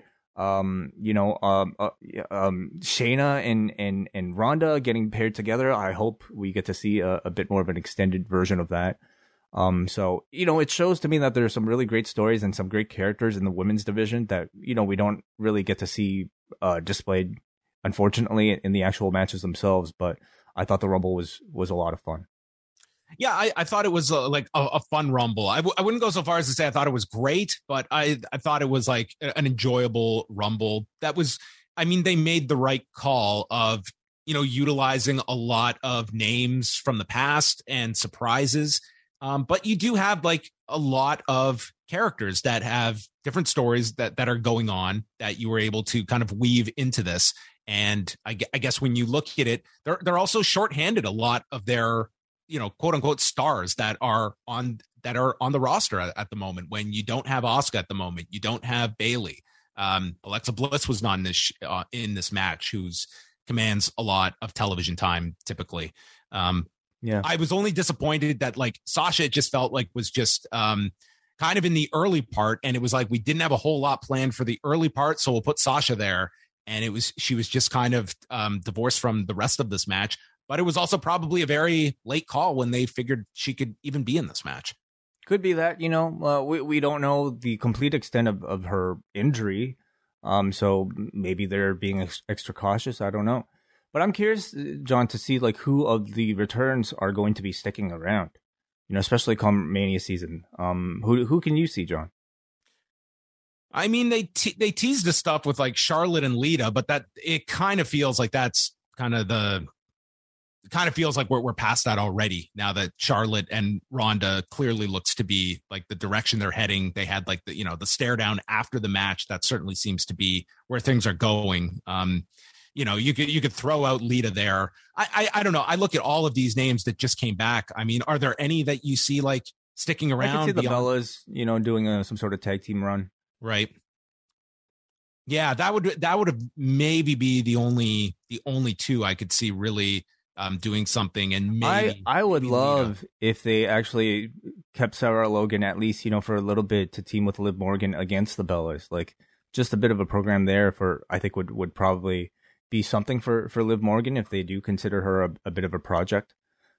Speaker 1: Shayna and Ronda getting paired together. I hope we get to see a bit more of an extended version of that. So, it shows to me that there's some really great stories and some great characters in the women's division that, we don't really get to see displayed, unfortunately, in the actual matches themselves. But I thought the Rumble was a lot of fun.
Speaker 3: Yeah, I thought it was a fun Rumble. I wouldn't go so far as to say I thought it was great, but I thought it was like an enjoyable Rumble. That was, they made the right call of, utilizing a lot of names from the past and surprises. But you do have like a lot of characters that have different stories that are going on that you were able to kind of weave into this. And I guess when you look at it, they're also shorthanded a lot of their, quote unquote stars that are on the roster at the moment. When you don't have Asuka at the moment, you don't have Bayley. Alexa Bliss was not in this match, who's commands a lot of television time typically.
Speaker 1: Yeah,
Speaker 3: I was only disappointed that like Sasha, it just felt like was just kind of in the early part, and it was like we didn't have a whole lot planned for the early part, so we'll put Sasha there, and she was just kind of divorced from the rest of this match. But it was also probably a very late call when they figured she could even be in this match.
Speaker 1: Could be that, we don't know the complete extent of her injury, so maybe they're being extra cautious. I don't know. But I'm curious, John, to see like who of the returns are going to be sticking around, especially come Mania season. Who can you see, John?
Speaker 3: They teased the stuff with like Charlotte and Lita, but that it kind of feels like that's feels like we're past that already. Now that Charlotte and Ronda clearly looks to be like the direction they're heading. They had like the stare down after the match. That certainly seems to be where things are going. You could throw out Lita there. I don't know. I look at all of these names that just came back. Are there any that you see like sticking around?
Speaker 1: I could see the Bellas, doing some sort of tag team run.
Speaker 3: Right. Yeah, that would have maybe be the only two I could see really doing something. And maybe
Speaker 1: I would love if they actually kept Sarah Logan at least, for a little bit to team with Liv Morgan against the Bellas. Like just a bit of a program there I think would probably be something for Liv Morgan if they do consider her a bit of a project,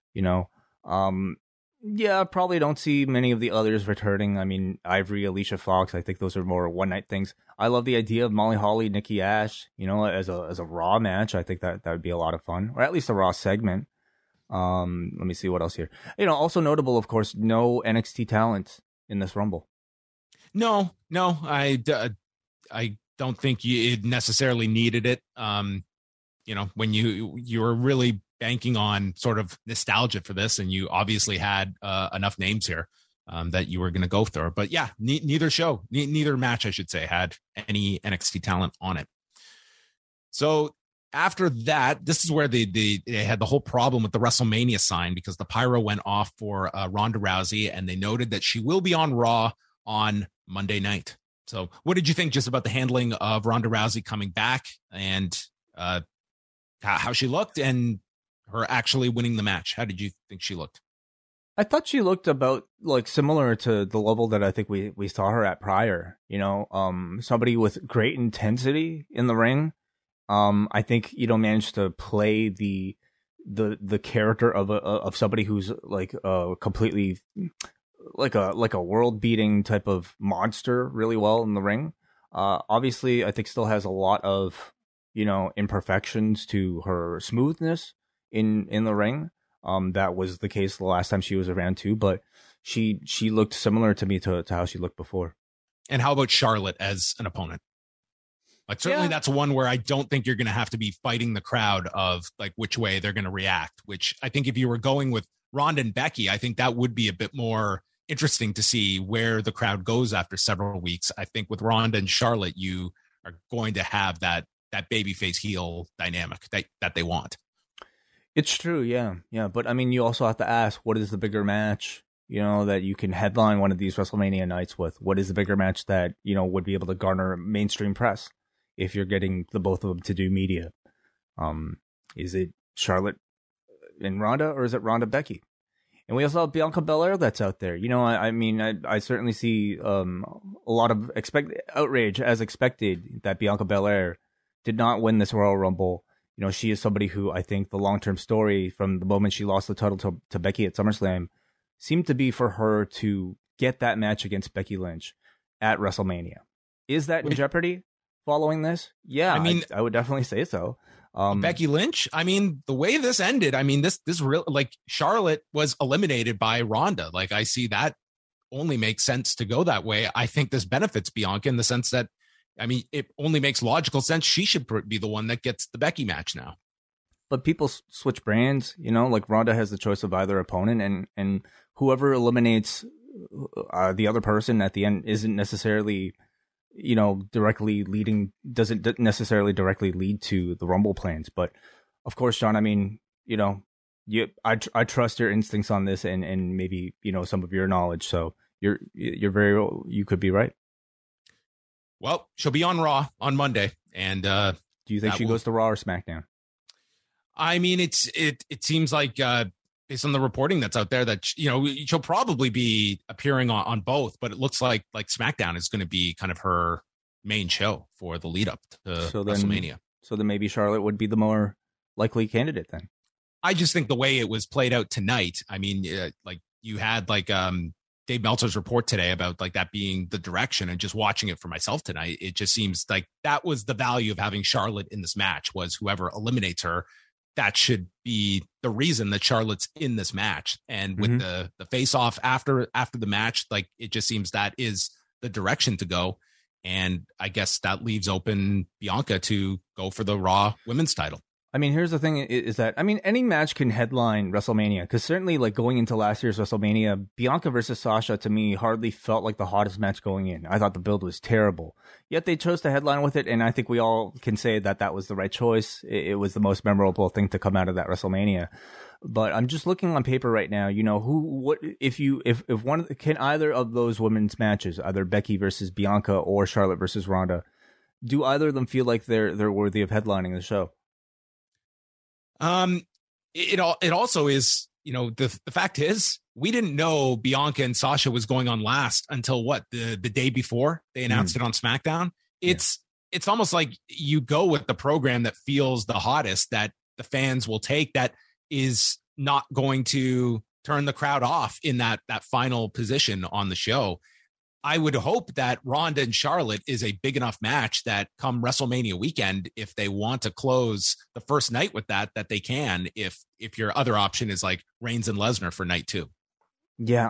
Speaker 1: Yeah, probably don't see many of the others returning. Ivory, Alicia Fox, I think those are more one night things. I love the idea of Molly Holly, Nikki Ash, as a Raw match. I think that would be a lot of fun, or at least a Raw segment. Let me see what else here. Also notable, of course, no NXT talent in this Rumble.
Speaker 3: No, I don't think you necessarily needed it. When you were really banking on sort of nostalgia for this, and you obviously had enough names here that you were going to go through. But yeah, neither match, I should say, had any NXT talent on it. So after that, this is where they had the whole problem with the WrestleMania sign, because the pyro went off for Ronda Rousey, and they noted that she will be on Raw on Monday night. So what did you think just about the handling of Ronda Rousey coming back and how she looked and her actually winning the match? How did you think she looked?
Speaker 1: I thought she looked about like similar to the level that I think we saw her at prior, somebody with great intensity in the ring. I think, managed to play the the character of somebody who's like completely like a world beating type of monster really well in the ring. Obviously, I think still has a lot of imperfections to her smoothness in the ring. That was the case the last time she was around too, but she looked similar to me to how she looked before.
Speaker 3: And how about Charlotte as an opponent? Like certainly that's one where I don't think you're going to have to be fighting the crowd of like which way they're going to react, which I think if you were going with Ronda and Becky, I think that would be a bit more interesting to see where the crowd goes after several weeks. I think with Ronda and Charlotte, you are going to have that babyface heel dynamic that they want.
Speaker 1: It's true. Yeah. Yeah. But I mean, you also have to ask, what is the bigger match, that you can headline one of these WrestleMania nights with? What is the bigger match that, would be able to garner mainstream press if you're getting the both of them to do media? Is it Charlotte and Ronda, or is it Ronda Becky? And we also have Bianca Belair that's out there. I certainly see a lot of outrage as expected that Bianca Belair did not win this Royal Rumble. She is somebody who I think the long-term story from the moment she lost the title to Becky at SummerSlam seemed to be for her to get that match against Becky Lynch at WrestleMania. Is that in jeopardy following this? Yeah, I would definitely say so.
Speaker 3: Becky Lynch, the way this ended, this real, like, Charlotte was eliminated by Ronda. Like, I see that only makes sense to go that way. I think this benefits Bianca in the sense that, it only makes logical sense. She should be the one that gets the Becky match now.
Speaker 1: But people switch brands, like Ronda has the choice of either opponent, and whoever eliminates the other person at the end isn't necessarily, doesn't necessarily directly lead to the Rumble plans. But of course, John, I trust your instincts on this and maybe, some of your knowledge. So you could be right.
Speaker 3: Well, she'll be on Raw on Monday, and
Speaker 1: do you think she goes to Raw or SmackDown?
Speaker 3: It seems like based on the reporting that's out there that she'll probably be appearing on both, but it looks like SmackDown is going to be kind of her main show for the lead up to WrestleMania.
Speaker 1: So then maybe Charlotte would be the more likely candidate then.
Speaker 3: I just think the way it was played out tonight. Like you had Dave Meltzer's report today about like that being the direction, and just watching it for myself tonight, it just seems like that was the value of having Charlotte in this match, was whoever eliminates her, that should be the reason that Charlotte's in this match. And with the face off after the match, like it just seems that is the direction to go. And I guess that leaves open Bianca to go for the Raw women's title.
Speaker 1: Here's the thing is that, any match can headline WrestleMania, because certainly like going into last year's WrestleMania, Bianca versus Sasha to me hardly felt like the hottest match going in. I thought the build was terrible, yet they chose to headline with it. And I think we all can say that was the right choice. It was the most memorable thing to come out of that WrestleMania. But I'm just looking on paper right now, if one can either of those women's matches, either Becky versus Bianca or Charlotte versus Ronda, do either of them feel like they're worthy of headlining the show?
Speaker 3: It also is, the fact is we didn't know Bianca and Sasha was going on last until the day before they announced it on SmackDown. It's almost like you go with the program that feels the hottest, that the fans will take, that is not going to turn the crowd off in that final position on the show. I would hope that Ronda and Charlotte is a big enough match that come WrestleMania weekend, if they want to close the first night with that they can, if your other option is like Reigns and Lesnar for night 2.
Speaker 1: Yeah,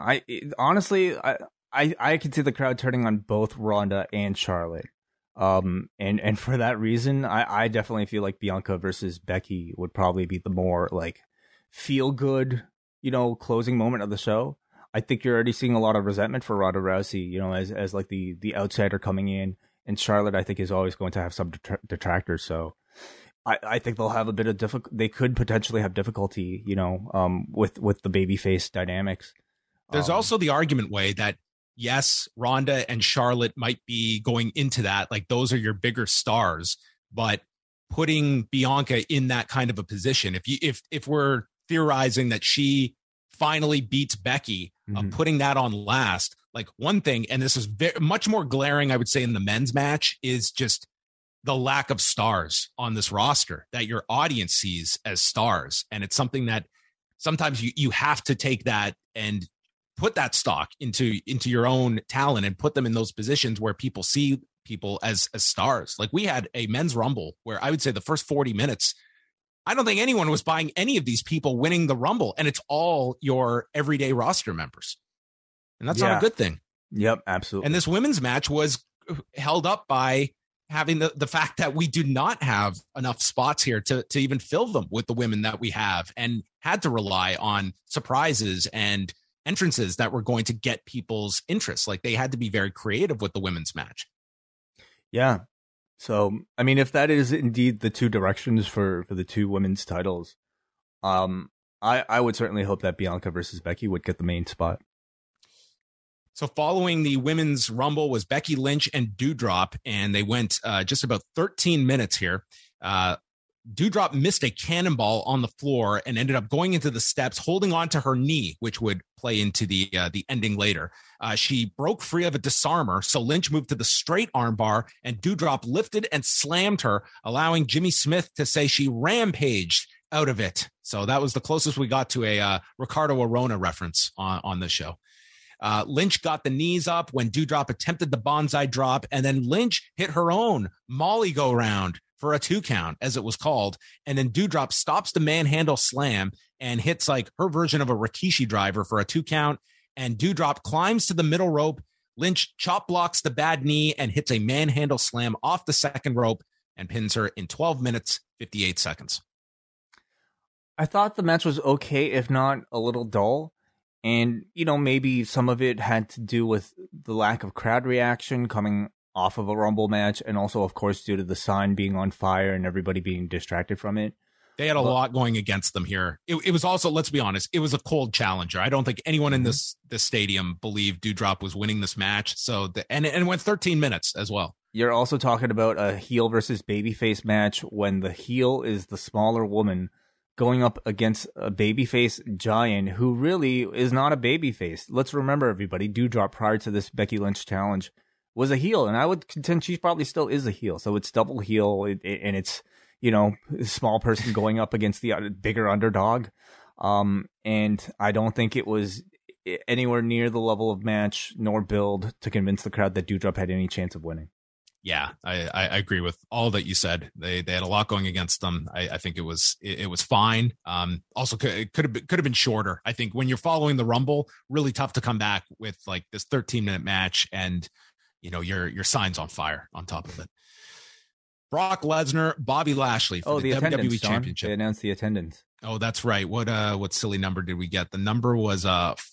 Speaker 1: I could see the crowd turning on both Ronda and Charlotte. And for that reason, I definitely feel like Bianca versus Becky would probably be the more like feel good, closing moment of the show. I think you're already seeing a lot of resentment for Ronda Rousey, as like the outsider coming in, and Charlotte, I think, is always going to have some detractors. So I think they'll have a bit of they could potentially have difficulty, with the babyface dynamics.
Speaker 3: There's also the argument way that, yes, Ronda and Charlotte might be going into that, like those are your bigger stars, but putting Bianca in that kind of a position, if we're theorizing that she finally beats Becky, putting that on last, like one thing, and this is much more glaring, I would say, in the men's match, is just the lack of stars on this roster that your audience sees as stars. And it's something that sometimes you have to take that and put that stock into your own talent and put them in those positions where people see people as stars. Like we had a men's rumble where I would say the first 40 minutes, I don't think anyone was buying any of these people winning the rumble, and it's all your everyday roster members. And that's not a good thing.
Speaker 1: Yep, absolutely.
Speaker 3: And this women's match was held up by having the fact that we do not have enough spots here to even fill them with the women that we have, and had to rely on surprises and entrances that were going to get people's interest. Like they had to be very creative with the women's match.
Speaker 1: Yeah. So, I mean, if that is indeed the two directions for the two women's titles, I would certainly hope that Bianca versus Becky would get the main spot.
Speaker 3: So following the women's rumble was Becky Lynch and Doudrop, and they went just about 13 minutes here. Doudrop missed a cannonball on the floor and ended up going into the steps, holding on to her knee, which would play into the ending later. She broke free of a disarmer, so Lynch moved to the straight armbar, and Doudrop lifted and slammed her, allowing Jimmy Smith to say she rampaged out of it. So that was the closest we got to a Ricardo Arona reference on this show. Lynch got the knees up when Doudrop attempted the bonsai drop, and then Lynch hit her own Molly go round for a 2 count, as it was called. And then Doudrop stops the manhandle slam and hits like her version of a Rikishi driver for a 2 count. And Doudrop climbs to the middle rope. Lynch chop blocks the bad knee and hits a manhandle slam off the second rope and pins her in 12 minutes, 58 seconds.
Speaker 1: I thought the match was okay, if not a little dull. And, you know, maybe some of it had to do with the lack of crowd reaction coming off of a Rumble match, and also, of course, due to the sign being on fire and everybody being distracted from it.
Speaker 3: They had a lot going against them here. It was also, let's be honest, it was a cold challenger. I don't think anyone in this stadium believed Doudrop was winning this match. So and it went 13 minutes as well.
Speaker 1: You're also talking about a heel versus babyface match when the heel is the smaller woman going up against a babyface giant who really is not a babyface. Let's remember, everybody, Doudrop prior to this Becky Lynch challenge was a heel, and I would contend she probably still is a heel. So it's double heel, and it's, you know, a small person going up against the bigger underdog. And I don't think it was anywhere near the level of match nor build to convince the crowd that Doudrop had any chance of winning.
Speaker 3: Yeah, I agree with all that you said. They had a lot going against them. I think it was fine. Also, it could have been shorter. I think when you're following the Rumble, really tough to come back with like this 13-minute match, and you know your sign's on fire on top of it. Brock Lesnar, Bobby Lashley for the WWE Championship.
Speaker 1: They announced the attendance.
Speaker 3: Oh, that's right. What silly number did we get? The number was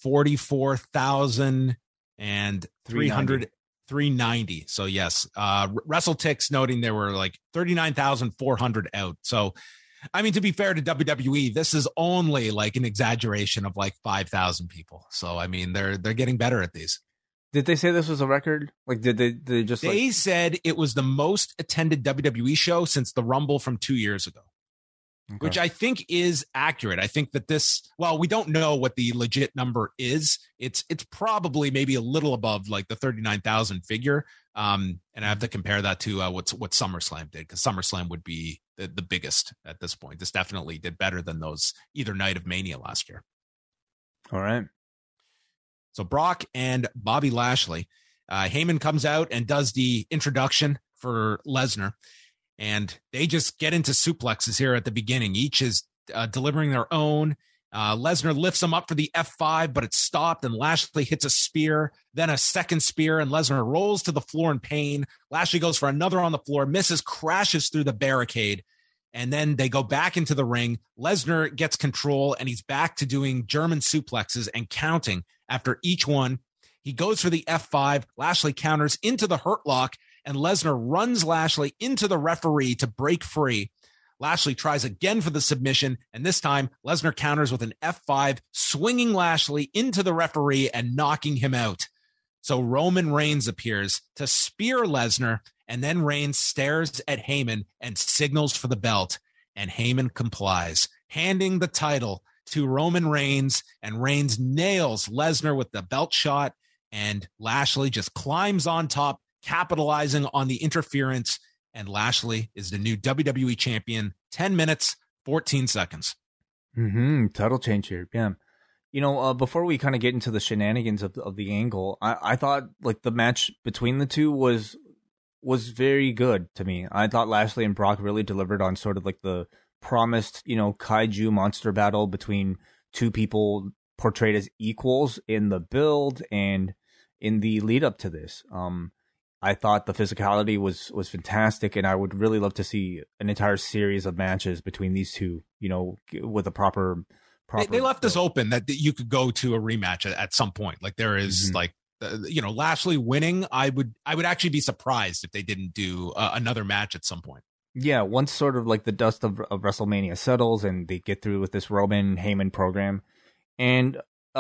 Speaker 3: 44,390. So yes, WrestleTix noting there were like 39,400 out. So, I mean, to be fair to WWE, this is only like an exaggeration of like 5,000 people. So, I mean, they're getting better at these.
Speaker 1: Did they say this was a record? Like, did they just?
Speaker 3: They said it was the most attended WWE show since the Rumble from 2 years ago. Okay. Which I think is accurate. I think that we don't know what the legit number is. It's probably maybe a little above like the 39,000 figure. And I have to compare that to what SummerSlam did, because SummerSlam would be the biggest at this point. This definitely did better than those either night of Mania last year.
Speaker 1: All right.
Speaker 3: So Brock and Bobby Lashley, Heyman comes out and does the introduction for Lesnar. And they just get into suplexes here at the beginning. Each is delivering their own. Lesnar lifts him up for the F5, but it's stopped, and Lashley hits a spear, then a second spear, and Lesnar rolls to the floor in pain. Lashley goes for another on the floor, misses, crashes through the barricade, and then they go back into the ring. Lesnar gets control, and he's back to doing German suplexes and counting after each one. He goes for the F5. Lashley counters into the Hurt Lock, and Lesnar runs Lashley into the referee to break free. Lashley tries again for the submission, and this time Lesnar counters with an F5, swinging Lashley into the referee and knocking him out. So Roman Reigns appears to spear Lesnar, and then Reigns stares at Heyman and signals for the belt, and Heyman complies, handing the title to Roman Reigns, and Reigns nails Lesnar with the belt shot, and Lashley just climbs on top, capitalizing on the interference and Lashley is the new WWE champion. 10 minutes, 14 seconds.
Speaker 1: Title change here. Yeah. Before we kind of get into the shenanigans of the angle, I thought like the match between the two was very good to me. I thought Lashley and Brock really delivered on sort of like the promised, kaiju monster battle between two people portrayed as equals in the build and in the lead up to this. I thought the physicality was fantastic, and I would really love to see an entire series of matches between these two, with a proper
Speaker 3: they left us open that you could go to a rematch at some point. Like there is Lashley winning. I would actually be surprised if they didn't do another match at some point.
Speaker 1: Yeah, once sort of like the dust of WrestleMania settles and they get through with this Roman Heyman program. And,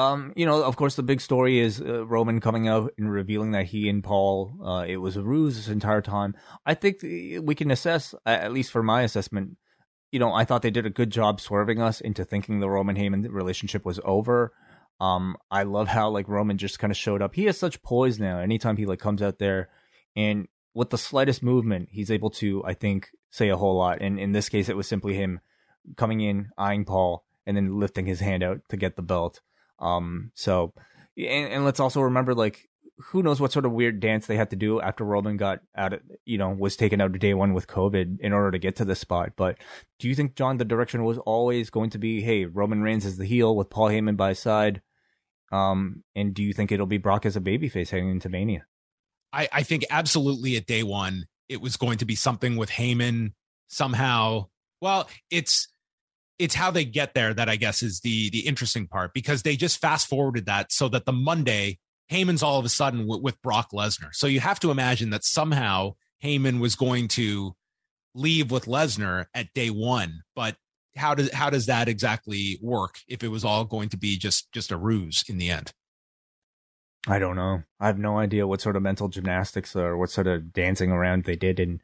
Speaker 1: of course, the big story is Roman coming out and revealing that he and Paul, it was a ruse this entire time. I think we can assess, at least for my assessment, I thought they did a good job swerving us into thinking the Roman Heyman relationship was over. I love how like Roman just kind of showed up. He has such poise now. Anytime he like comes out there, and with the slightest movement, he's able to, I think, say a whole lot. And in this case, it was simply him coming in, eyeing Paul, and then lifting his hand out to get the belt. And let's also remember, like, who knows what sort of weird dance they had to do after Roman got out of, was taken out of day one with COVID in order to get to this spot. But do you think, John, the direction was always going to be, hey, Roman Reigns is the heel with Paul Heyman by his side? And do you think it'll be Brock as a babyface heading into Mania?
Speaker 3: I think absolutely at day one, it was going to be something with Heyman somehow. Well, it's how they get there that I guess is the interesting part, because they just fast forwarded that so that the Monday Heyman's all of a sudden with Brock Lesnar. So you have to imagine that somehow Heyman was going to leave with Lesnar at day one. But how does that exactly work if it was all going to be just a ruse in the end?
Speaker 1: I don't know. I have no idea what sort of mental gymnastics or what sort of dancing around they did. And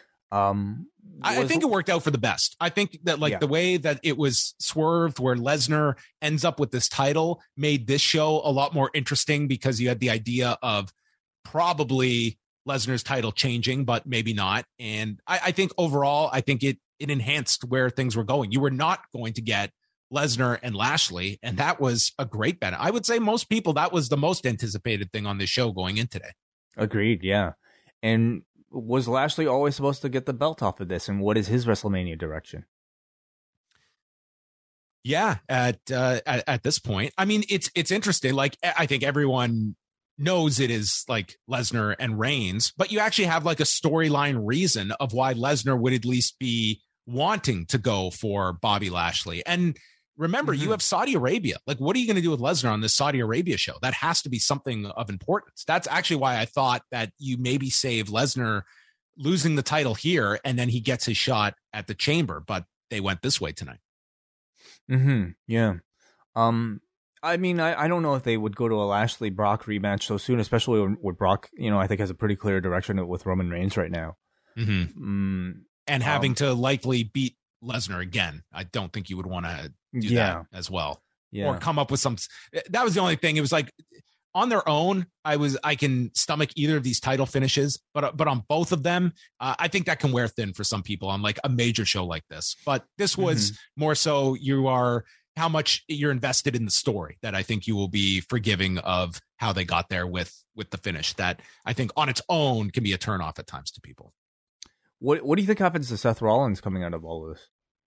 Speaker 3: I think it worked out for the best. I think that the way that it was swerved where Lesnar ends up with this title made this show a lot more interesting, because you had the idea of probably Lesnar's title changing, but maybe not. And I think overall, I think it enhanced where things were going. You were not going to get Lesnar and Lashley, and that was a great bet. I would say most people, that was the most anticipated thing on this show going in today.
Speaker 1: Agreed, yeah. And was Lashley always supposed to get the belt off of this, and what is his WrestleMania direction?
Speaker 3: Yeah, at this point, I mean, it's interesting. Like, I think everyone knows it is like Lesnar and Reigns, but you actually have like a storyline reason of why Lesnar would at least be wanting to go for Bobby Lashley. And remember, you have Saudi Arabia. Like, what are you going to do with Lesnar on this Saudi Arabia show? That has to be something of importance. That's actually why I thought that you maybe save Lesnar losing the title here, and then he gets his shot at the Chamber. But they went this way tonight.
Speaker 1: Yeah. I mean, I don't know if they would go to a Lashley Brock rematch so soon, especially when Brock, I think has a pretty clear direction with Roman Reigns right now.
Speaker 3: And having to likely beat Lesnar again. I don't think you would want to do that as well. Yeah. Or come up with some. That was the only thing. It was like on their own, I can stomach either of these title finishes, but on both of them, I think that can wear thin for some people on like a major show like this. But this was more so how much you're invested in the story, that I think you will be forgiving of how they got there with the finish, that I think on its own can be a turnoff at times to people.
Speaker 1: What do you think happens to Seth Rollins coming out of all of this?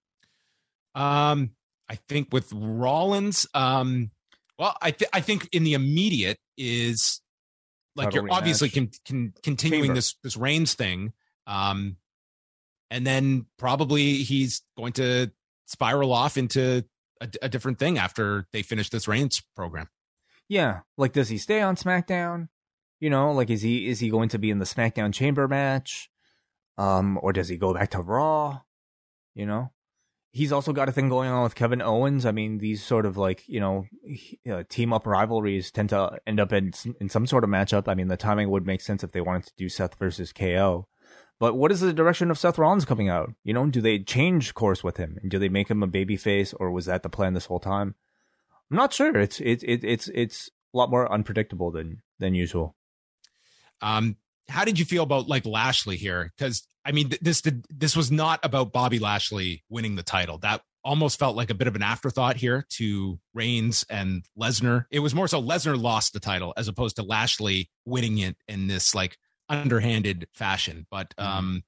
Speaker 3: I think with Rollins, I think in the immediate is like you're obviously continuing this Reigns thing. And then probably he's going to spiral off into a different thing after they finish this Reigns program. Yeah.
Speaker 1: Like, does he stay on SmackDown? Like, is he going to be in the SmackDown Chamber match? Or does he go back to Raw? He's also got a thing going on with Kevin Owens. I mean, these sort of like, team up rivalries tend to end up in some sort of matchup. I mean, the timing would make sense if they wanted to do Seth versus KO. But what is the direction of Seth Rollins coming out? Do they change course with him? And do they make him a babyface, or was that the plan this whole time? I'm not sure. It's a lot more unpredictable than usual.
Speaker 3: how did you feel about like Lashley here? Because I mean, this was not about Bobby Lashley winning the title. That almost felt like a bit of an afterthought here to Reigns and Lesnar. It was more so Lesnar lost the title as opposed to Lashley winning it in this like underhanded fashion. But
Speaker 1: I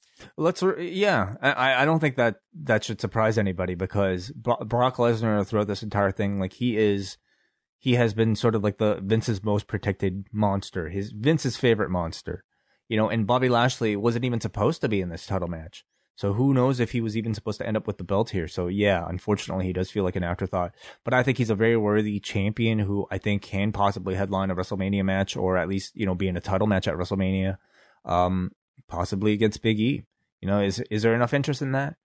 Speaker 1: don't think that should surprise anybody, because Brock Lesnar throughout this entire thing, like he has been sort of like the Vince's most protected monster, Vince's favorite monster, and Bobby Lashley wasn't even supposed to be in this title match. So who knows if he was even supposed to end up with the belt here. So yeah, unfortunately, he does feel like an afterthought. But I think he's a very worthy champion who I think can possibly headline a WrestleMania match, or at least, be in a title match at WrestleMania, possibly against Big E. Is there enough interest in that?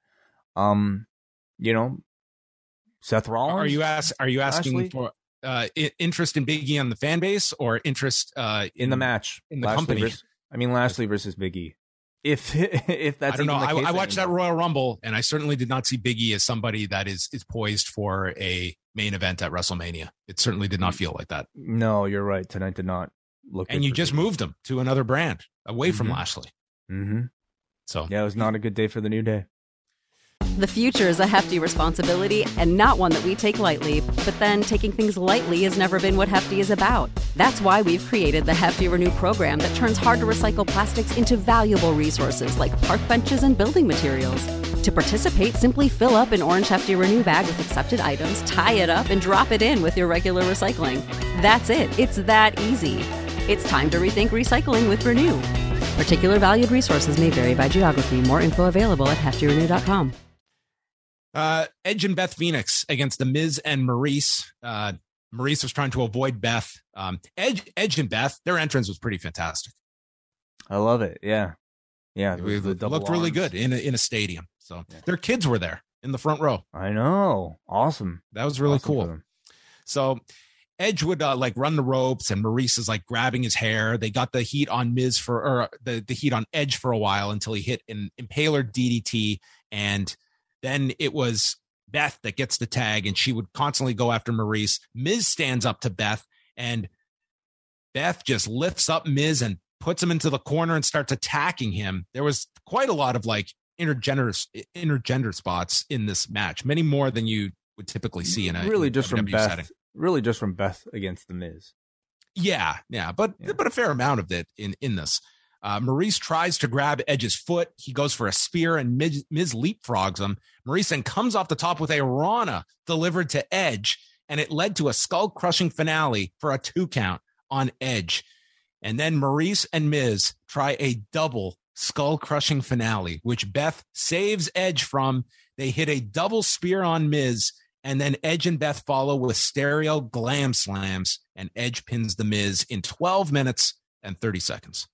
Speaker 1: Seth Rollins?
Speaker 3: Are you asking
Speaker 1: Lashley?
Speaker 3: for interest in Big E on the fan base, or interest
Speaker 1: in the match,
Speaker 3: in the company?
Speaker 1: Lashley versus Big E. If that's, I don't know.
Speaker 3: I watched that Royal Rumble, and I certainly did not see Big E as somebody that is poised for a main event at WrestleMania. It certainly did not feel like that.
Speaker 1: No, you're right. Tonight did not look.
Speaker 3: And you just moved him to another brand away from Lashley.
Speaker 1: Mm-hmm.
Speaker 3: So
Speaker 1: yeah, it was not a good day for the New Day.
Speaker 2: The future is a hefty responsibility and not one that we take lightly. But then taking things lightly has never been what Hefty is about. That's why we've created the Hefty Renew program that turns hard-to-recycle plastics into valuable resources like park benches and building materials. To participate, simply fill up an orange Hefty Renew bag with accepted items, tie it up, and drop it in with your regular recycling. That's it. It's that easy. It's time to rethink recycling with Renew. Particular valued resources may vary by geography. More info available at heftyrenew.com.
Speaker 3: Edge and Beth Phoenix against The Miz and Maurice. Maurice was trying to avoid Beth. Edge and Beth, their entrance was pretty fantastic.
Speaker 1: I love it. Yeah.
Speaker 3: It looked really good in a stadium. So their kids were there in the front row.
Speaker 1: I know. Awesome.
Speaker 3: That was really cool. So Edge would run the ropes, and Maurice is like grabbing his hair. They got the heat on Miz the heat on Edge for a while until he hit an Impaler DDT, and then it was Beth that gets the tag, and she would constantly go after Maurice. Miz stands up to Beth, and Beth just lifts up Miz and puts him into the corner and starts attacking him. There was quite a lot of like intergender spots in this match, many more than you would typically see in a
Speaker 1: from Beth.
Speaker 3: setting.
Speaker 1: Really just from Beth against The Miz.
Speaker 3: Yeah, but a fair amount of it in this. Maurice tries to grab Edge's foot. He goes for a spear, and Miz leapfrogs him. Maurice then comes off the top with a Rana delivered to Edge, and it led to a skull-crushing finale for a 2 count on Edge. And then Maurice and Miz try a double skull-crushing finale, which Beth saves Edge from. They hit a double spear on Miz, and then Edge and Beth follow with stereo glam slams, and Edge pins The Miz in 12 minutes and 30 seconds.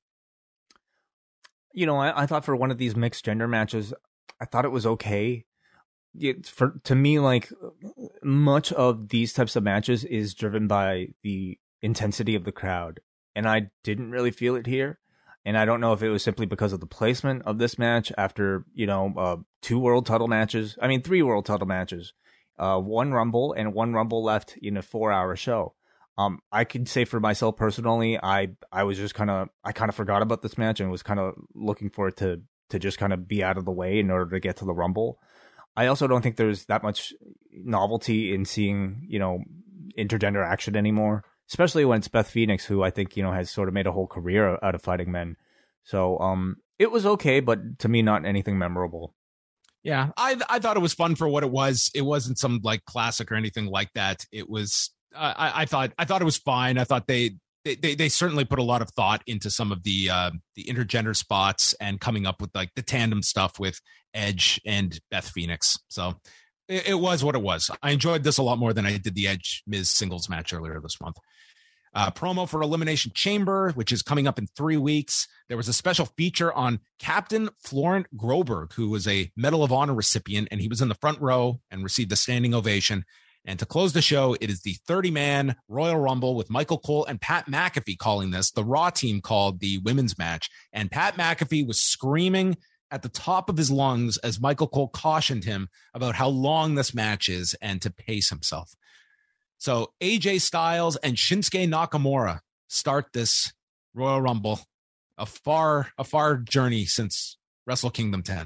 Speaker 1: I thought for one of these mixed gender matches, I thought it was okay. To me, like, much of these types of matches is driven by the intensity of the crowd, and I didn't really feel it here. And I don't know if it was simply because of the placement of this match after 2 world title matches. I mean, 3 world title matches, 1 Rumble and 1 Rumble left in a 4-hour show. I could say for myself personally, I was just kind of forgot about this match and was kind of looking for it to just kind of be out of the way in order to get to the Rumble. I also don't think there's that much novelty in seeing, intergender action anymore, especially when it's Beth Phoenix, who I think, has sort of made a whole career out of fighting men. So, it was okay, but to me, not anything memorable.
Speaker 3: Yeah, I thought it was fun for what it was. It wasn't some like classic or anything like that. It was, I thought it was fine. I thought they certainly put a lot of thought into some of the intergender spots and coming up with like the tandem stuff with Edge and Beth Phoenix. So it was what it was. I enjoyed this a lot more than I did the Edge Miz singles match earlier this month. Promo for Elimination Chamber, which is coming up in 3 weeks. There was a special feature on Captain Florent Groberg, who was a Medal of Honor recipient, and he was in the front row and received a standing ovation. And to close the show, it is the 30-man Royal Rumble with Michael Cole and Pat McAfee calling this. The Raw team called the women's match, and Pat McAfee was screaming at the top of his lungs as Michael Cole cautioned him about how long this match is and to pace himself. So AJ Styles and Shinsuke Nakamura start this Royal Rumble. a far journey since Wrestle Kingdom 10.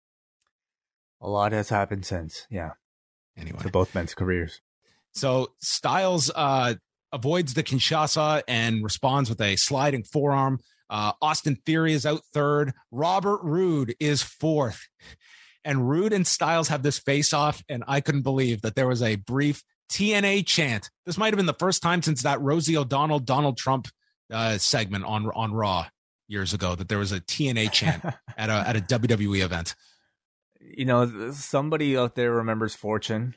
Speaker 1: A lot has happened since, yeah.
Speaker 3: Anyway,
Speaker 1: to both men's careers.
Speaker 3: So Styles avoids the Kinshasa and responds with a sliding forearm. Austin Theory is out third. Robert Roode is fourth. And Roode and Styles have this face-off, and I couldn't believe that there was a brief TNA chant. This might have been the first time since that Rosie O'Donnell, Donald Trump segment on Raw years ago that there was a TNA chant at a WWE event.
Speaker 1: You know, somebody out there remembers Fortune.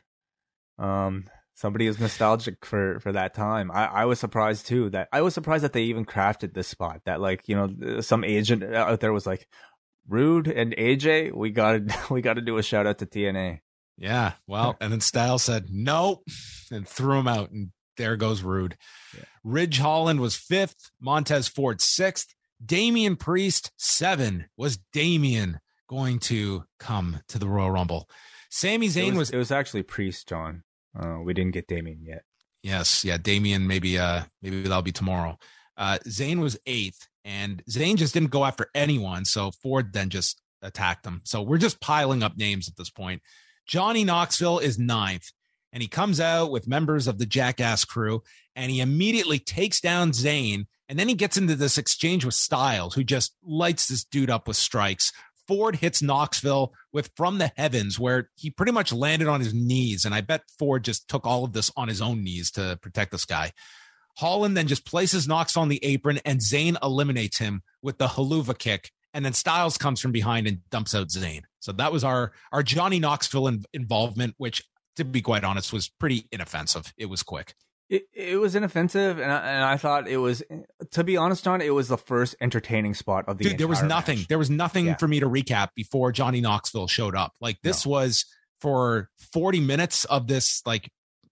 Speaker 1: Somebody is nostalgic for that time. I was surprised too. I was surprised that they even crafted this spot. That, like, you know, some agent out there was like, Rude and AJ, we gotta do a shout out to TNA.
Speaker 3: Yeah, well, and then Styles said nope and threw him out, and there goes Rude. Yeah. Ridge Holland was fifth, Montez Ford sixth, Damian Priest 7. Was Damian going to come to the Royal Rumble? Sami Zayn
Speaker 1: it was actually Priest, John. We didn't get Damian yet.
Speaker 3: Yes, yeah, Damian maybe that'll be tomorrow. Zayn was 8th, and Zayn just didn't go after anyone, so Ford then just attacked him. So we're just piling up names at this point. Johnny Knoxville is 9th, and he comes out with members of the Jackass crew, and he immediately takes down Zayn, and then he gets into this exchange with Styles, who just lights this dude up with strikes. Ford hits Knoxville with From the Heavens, where he pretty much landed on his knees, and I bet Ford just took all of this on his own knees to protect this guy. Holland then just places Knoxville on the apron, and Zayn eliminates him with the haluva kick, and then Styles comes from behind and dumps out Zayn. So that was our Johnny Knoxville involvement, which, to be quite honest, was pretty inoffensive. It was quick.
Speaker 1: It was inoffensive, and I thought it was, to be honest, John, it was the first entertaining spot of the entire
Speaker 3: there was nothing.
Speaker 1: match.
Speaker 3: There was nothing for me to recap before Johnny Knoxville showed up. Like, this was for 40 minutes of this, like,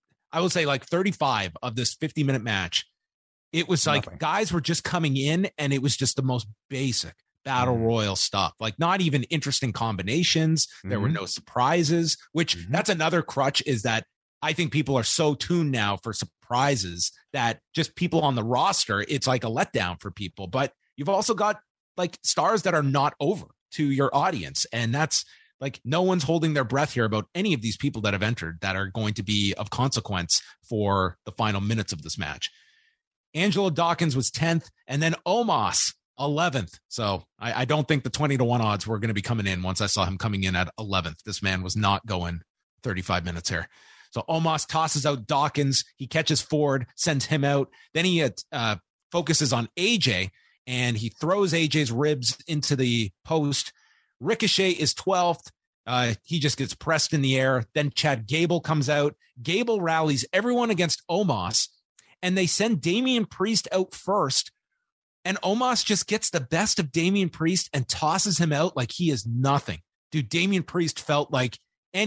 Speaker 3: I would say like 35 of this 50-minute match. It was like guys were just coming in, and it was just the most basic battle royal stuff. Like, not even interesting combinations. There were no surprises, which that's another crutch, is that I think people are so tuned now for surprises that just people on the roster, it's like a letdown for people. But you've also got like stars that are not over to your audience. And that's like, no one's holding their breath here about any of these people that have entered that are going to be of consequence for the final minutes of this match. Angelo Dawkins was 10th, and then Omos 11th. So I don't think the 20-1 odds were going to be coming in once I saw him coming in at 11th. This man was not going 35 minutes here. So Omos tosses out Dawkins. He catches Ford, sends him out. Then he focuses on AJ, and he throws AJ's ribs into the post. Ricochet is 12th. He just gets pressed in the air. Then Chad Gable comes out. Gable rallies everyone against Omos, and they send Damian Priest out first. And Omos just gets the best of Damian Priest and tosses him out like he is nothing. Dude, Damian Priest felt like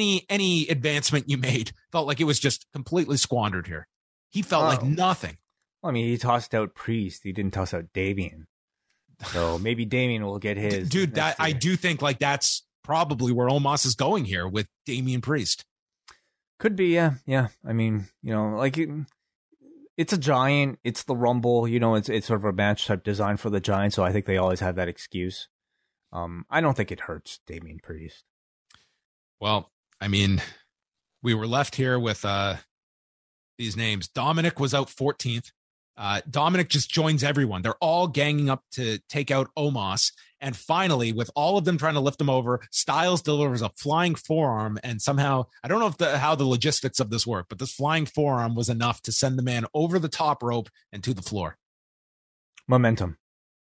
Speaker 3: any advancement you made felt like it was just completely squandered here. He felt like nothing.
Speaker 1: Well, I mean, he tossed out Priest. He didn't toss out Damian. So maybe Damian will get his.
Speaker 3: Dude, that I do think like that's probably where Omos is going here with Damian Priest.
Speaker 1: Could be, yeah. Yeah. I mean, you know, like it's a giant. It's the Rumble. You know, it's sort of a match type design for the Giant. So I think they always have that excuse. I don't think it hurts Damian Priest.
Speaker 3: Well, I mean, we were left here with these names. Dominic was out 14th. Dominic just joins everyone. They're all ganging up to take out Omos. And finally, with all of them trying to lift him over, Styles delivers a flying forearm. And somehow, I don't know how the logistics of this work, but this flying forearm was enough to send the man over the top rope and to the floor.
Speaker 1: Momentum.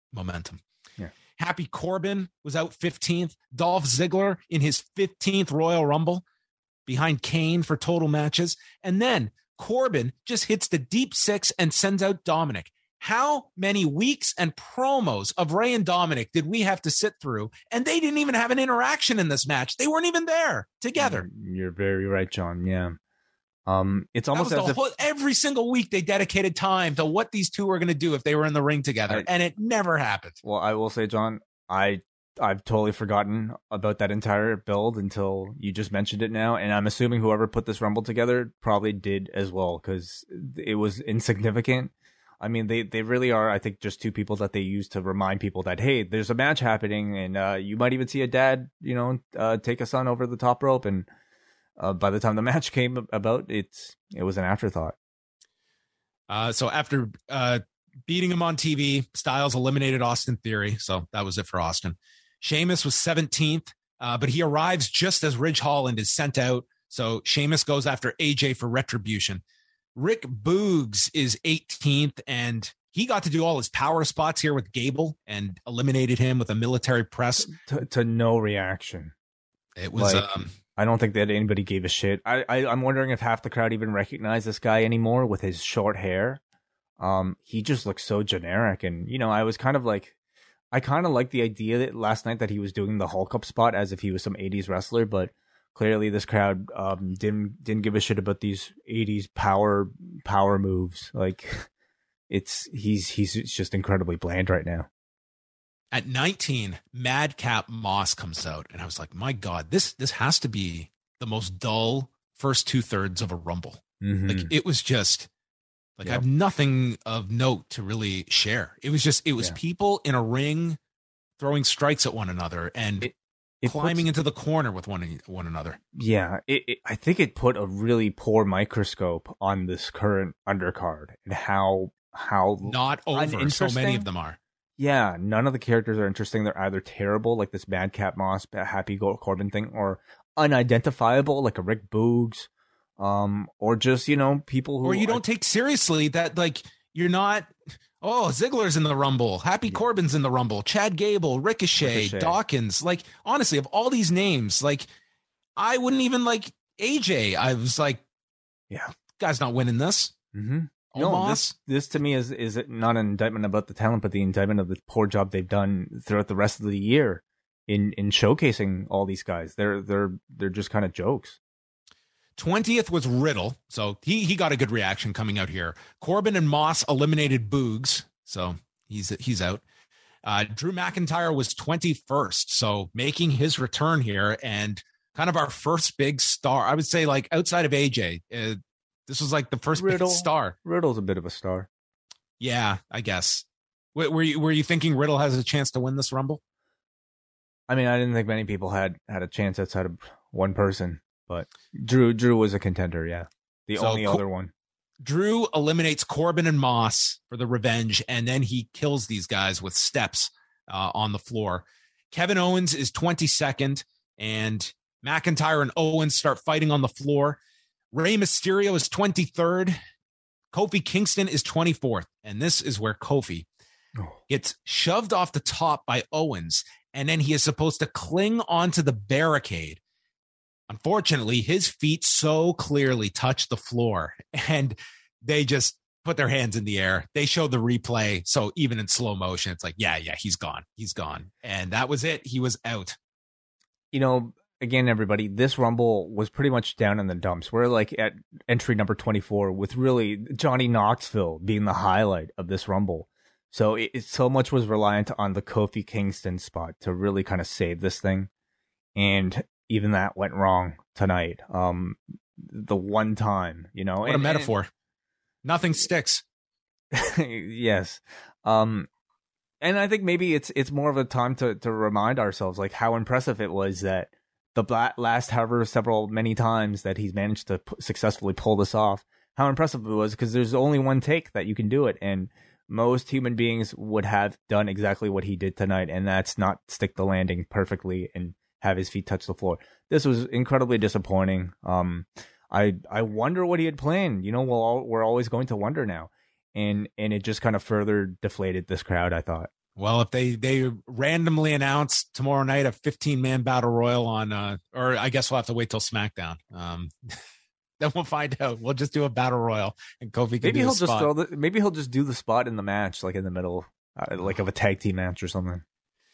Speaker 3: Yeah. Happy Corbin was out 15th. Dolph Ziggler in his 15th Royal Rumble behind Kane for total matches. And then Corbin just hits the deep 6 and sends out Dominic. How many weeks and promos of Rey and Dominic did we have to sit through? And they didn't even have an interaction in this match. They weren't even there together.
Speaker 1: You're very right, John. Yeah. It's almost as if
Speaker 3: every single week they dedicated time to what these two were going to do if they were in the ring together, and it never happened.
Speaker 1: Well, I will say, John, I've totally forgotten about that entire build until you just mentioned it now, and I'm assuming whoever put this Rumble together probably did as well, because it was insignificant. I mean, they really are, I think, just two people that they use to remind people that, hey, there's a match happening, and you might even see a dad, take a son over the top rope. And by the time the match came about, it was an afterthought.
Speaker 3: So after beating him on TV, Styles eliminated Austin Theory. So that was it for Austin. Sheamus was 17th, but he arrives just as Ridge Holland is sent out. So Sheamus goes after AJ for retribution. Rick Boogs is 18th, and he got to do all his power spots here with Gable and eliminated him with a military press.
Speaker 1: To no reaction.
Speaker 3: It was...
Speaker 1: I don't think that anybody gave a shit. I'm wondering if half the crowd even recognize this guy anymore with his short hair. He just looks so generic. And, I was kind of like... I kind of liked the idea that last night that he was doing the Hulk up spot as if he was some 80s wrestler, but clearly this crowd didn't give a shit about these 80s power moves. Like he's just incredibly bland right now.
Speaker 3: At 19, Madcap Moss comes out, and I was like, my God, this has to be the most dull first 2/3 of a Rumble.
Speaker 1: Mm-hmm.
Speaker 3: Like it was just like, I have nothing of note to really share. It was people in a ring throwing strikes at one another and climbing into the corner with one another.
Speaker 1: Yeah, I think it put a really poor microscope on this current undercard and how
Speaker 3: not over so many of them are.
Speaker 1: Yeah, none of the characters are interesting. They're either terrible, like this Madcap Moss, Happy Corbin thing, or unidentifiable, like a Rick Boogs. Or just, people who...
Speaker 3: Or you don't take seriously that, like, you're not... Oh, Ziggler's in the Rumble. Happy Corbin's in the Rumble. Chad Gable, Ricochet, Dawkins. Like, honestly, of all these names, like, I wouldn't even like AJ. I was like, guy's not winning this.
Speaker 1: Mm-hmm. No, this to me is not an indictment about the talent, but the indictment of the poor job they've done throughout the rest of the year in showcasing all these guys. They're just kind of jokes.
Speaker 3: 20th was Riddle, so he got a good reaction coming out here. Corbin and Moss eliminated Boogs, so he's out. Drew McIntyre was 21st, so making his return here and kind of our first big star. I would say, like, outside of AJ, this was like the first big star.
Speaker 1: Riddle's a bit of a star.
Speaker 3: Yeah, I guess. Were you thinking Riddle has a chance to win this Rumble?
Speaker 1: I mean, I didn't think many people had a chance outside of one person. But Drew was a contender, yeah. The only other one.
Speaker 3: Drew eliminates Corbin and Moss for the revenge, and then he kills these guys with steps on the floor. Kevin Owens is 22nd, and McIntyre and Owens start fighting on the floor. Rey Mysterio is 23rd. Kofi Kingston is 24th, and this is where Kofi gets shoved off the top by Owens, and then he is supposed to cling onto the barricade. Unfortunately, his feet so clearly touch the floor, and they just put their hands in the air. They showed the replay, so even in slow motion, it's like, yeah, he's gone. He's gone. And that was it. He was out.
Speaker 1: Again, everybody, this Rumble was pretty much down in the dumps. We're like at entry number 24 with really Johnny Knoxville being the highlight of this Rumble. So it so much was reliant on the Kofi Kingston spot to really kind of save this thing. And even that went wrong tonight. The one time,
Speaker 3: What a metaphor. Nothing sticks.
Speaker 1: Yes. And I think maybe it's more of a time to remind ourselves like how impressive it was that the last many times that he's managed to successfully pull this off, how impressive it was, because there's only one take that you can do it. And most human beings would have done exactly what he did tonight. And that's not stick the landing perfectly and have his feet touch the floor. This was incredibly disappointing. I wonder what he had planned. We're always going to wonder now. And it just kind of further deflated this crowd, I thought.
Speaker 3: Well, if they randomly announce tomorrow night a 15-man battle royal on, or I guess we'll have to wait till SmackDown. Then we'll find out. We'll just do a battle royal, and Kofi can do a spot.
Speaker 1: Maybe he'll just do the spot in the match, like in the middle, like of a tag team match or something.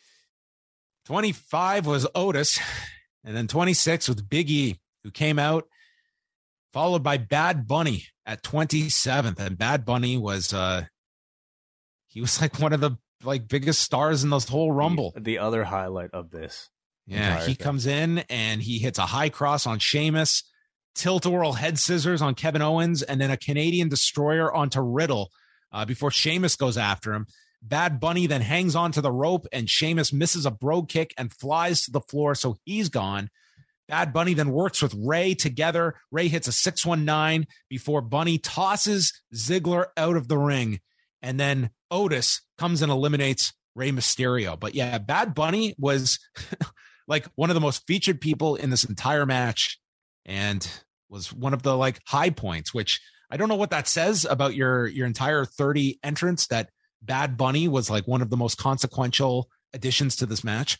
Speaker 3: 25 was Otis, and then 26 with Big E, who came out, followed by Bad Bunny at 27th. And Bad Bunny was he was like one of the biggest stars in this whole Rumble.
Speaker 1: The other highlight of this.
Speaker 3: Yeah, he comes in and he hits a high cross on Sheamus, tilt-a-whirl head scissors on Kevin Owens, and then a Canadian destroyer onto Riddle before Sheamus goes after him. Bad Bunny then hangs onto the rope, and Sheamus misses a brogue kick and flies to the floor, so he's gone. Bad Bunny then works with Ray together. Ray hits a 619 before Bunny tosses Ziggler out of the ring. And then Otis comes and eliminates Rey Mysterio. But yeah, Bad Bunny was like one of the most featured people in this entire match and was one of the like high points, which I don't know what that says about your entire 30 entrance, that Bad Bunny was like one of the most consequential additions to this match.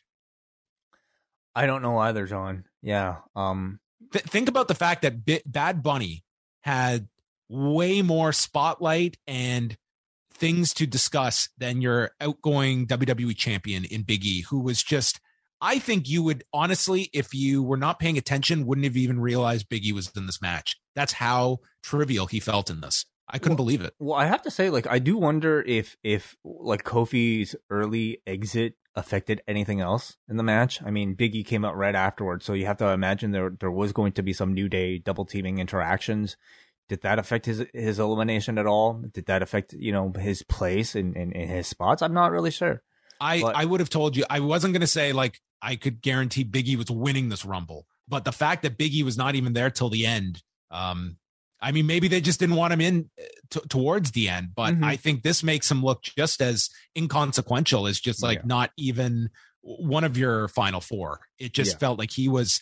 Speaker 1: I don't know either, John. Yeah.
Speaker 3: Think about the fact that Bad Bunny had way more spotlight and things to discuss than your outgoing WWE champion in Big E, who was just, I think you would honestly, if you were not paying attention, wouldn't have even realized Big E was in this match. That's how trivial he felt in this. I couldn't believe it.
Speaker 1: Well, I have to say, like, I do wonder if like Kofi's early exit affected anything else in the match. I mean, Big E came out right afterwards, so you have to imagine there was going to be some New Day double teaming interactions. Did that affect his elimination at all? Did that affect, his place in his spots? I'm not really sure.
Speaker 3: I would have told you, I wasn't going to say like I could guarantee Big E was winning this Rumble, but the fact that Big E was not even there till the end, I mean, maybe they just didn't want him in towards the end, but I think this makes him look just as inconsequential as just like not even one of your final four. It just felt like he was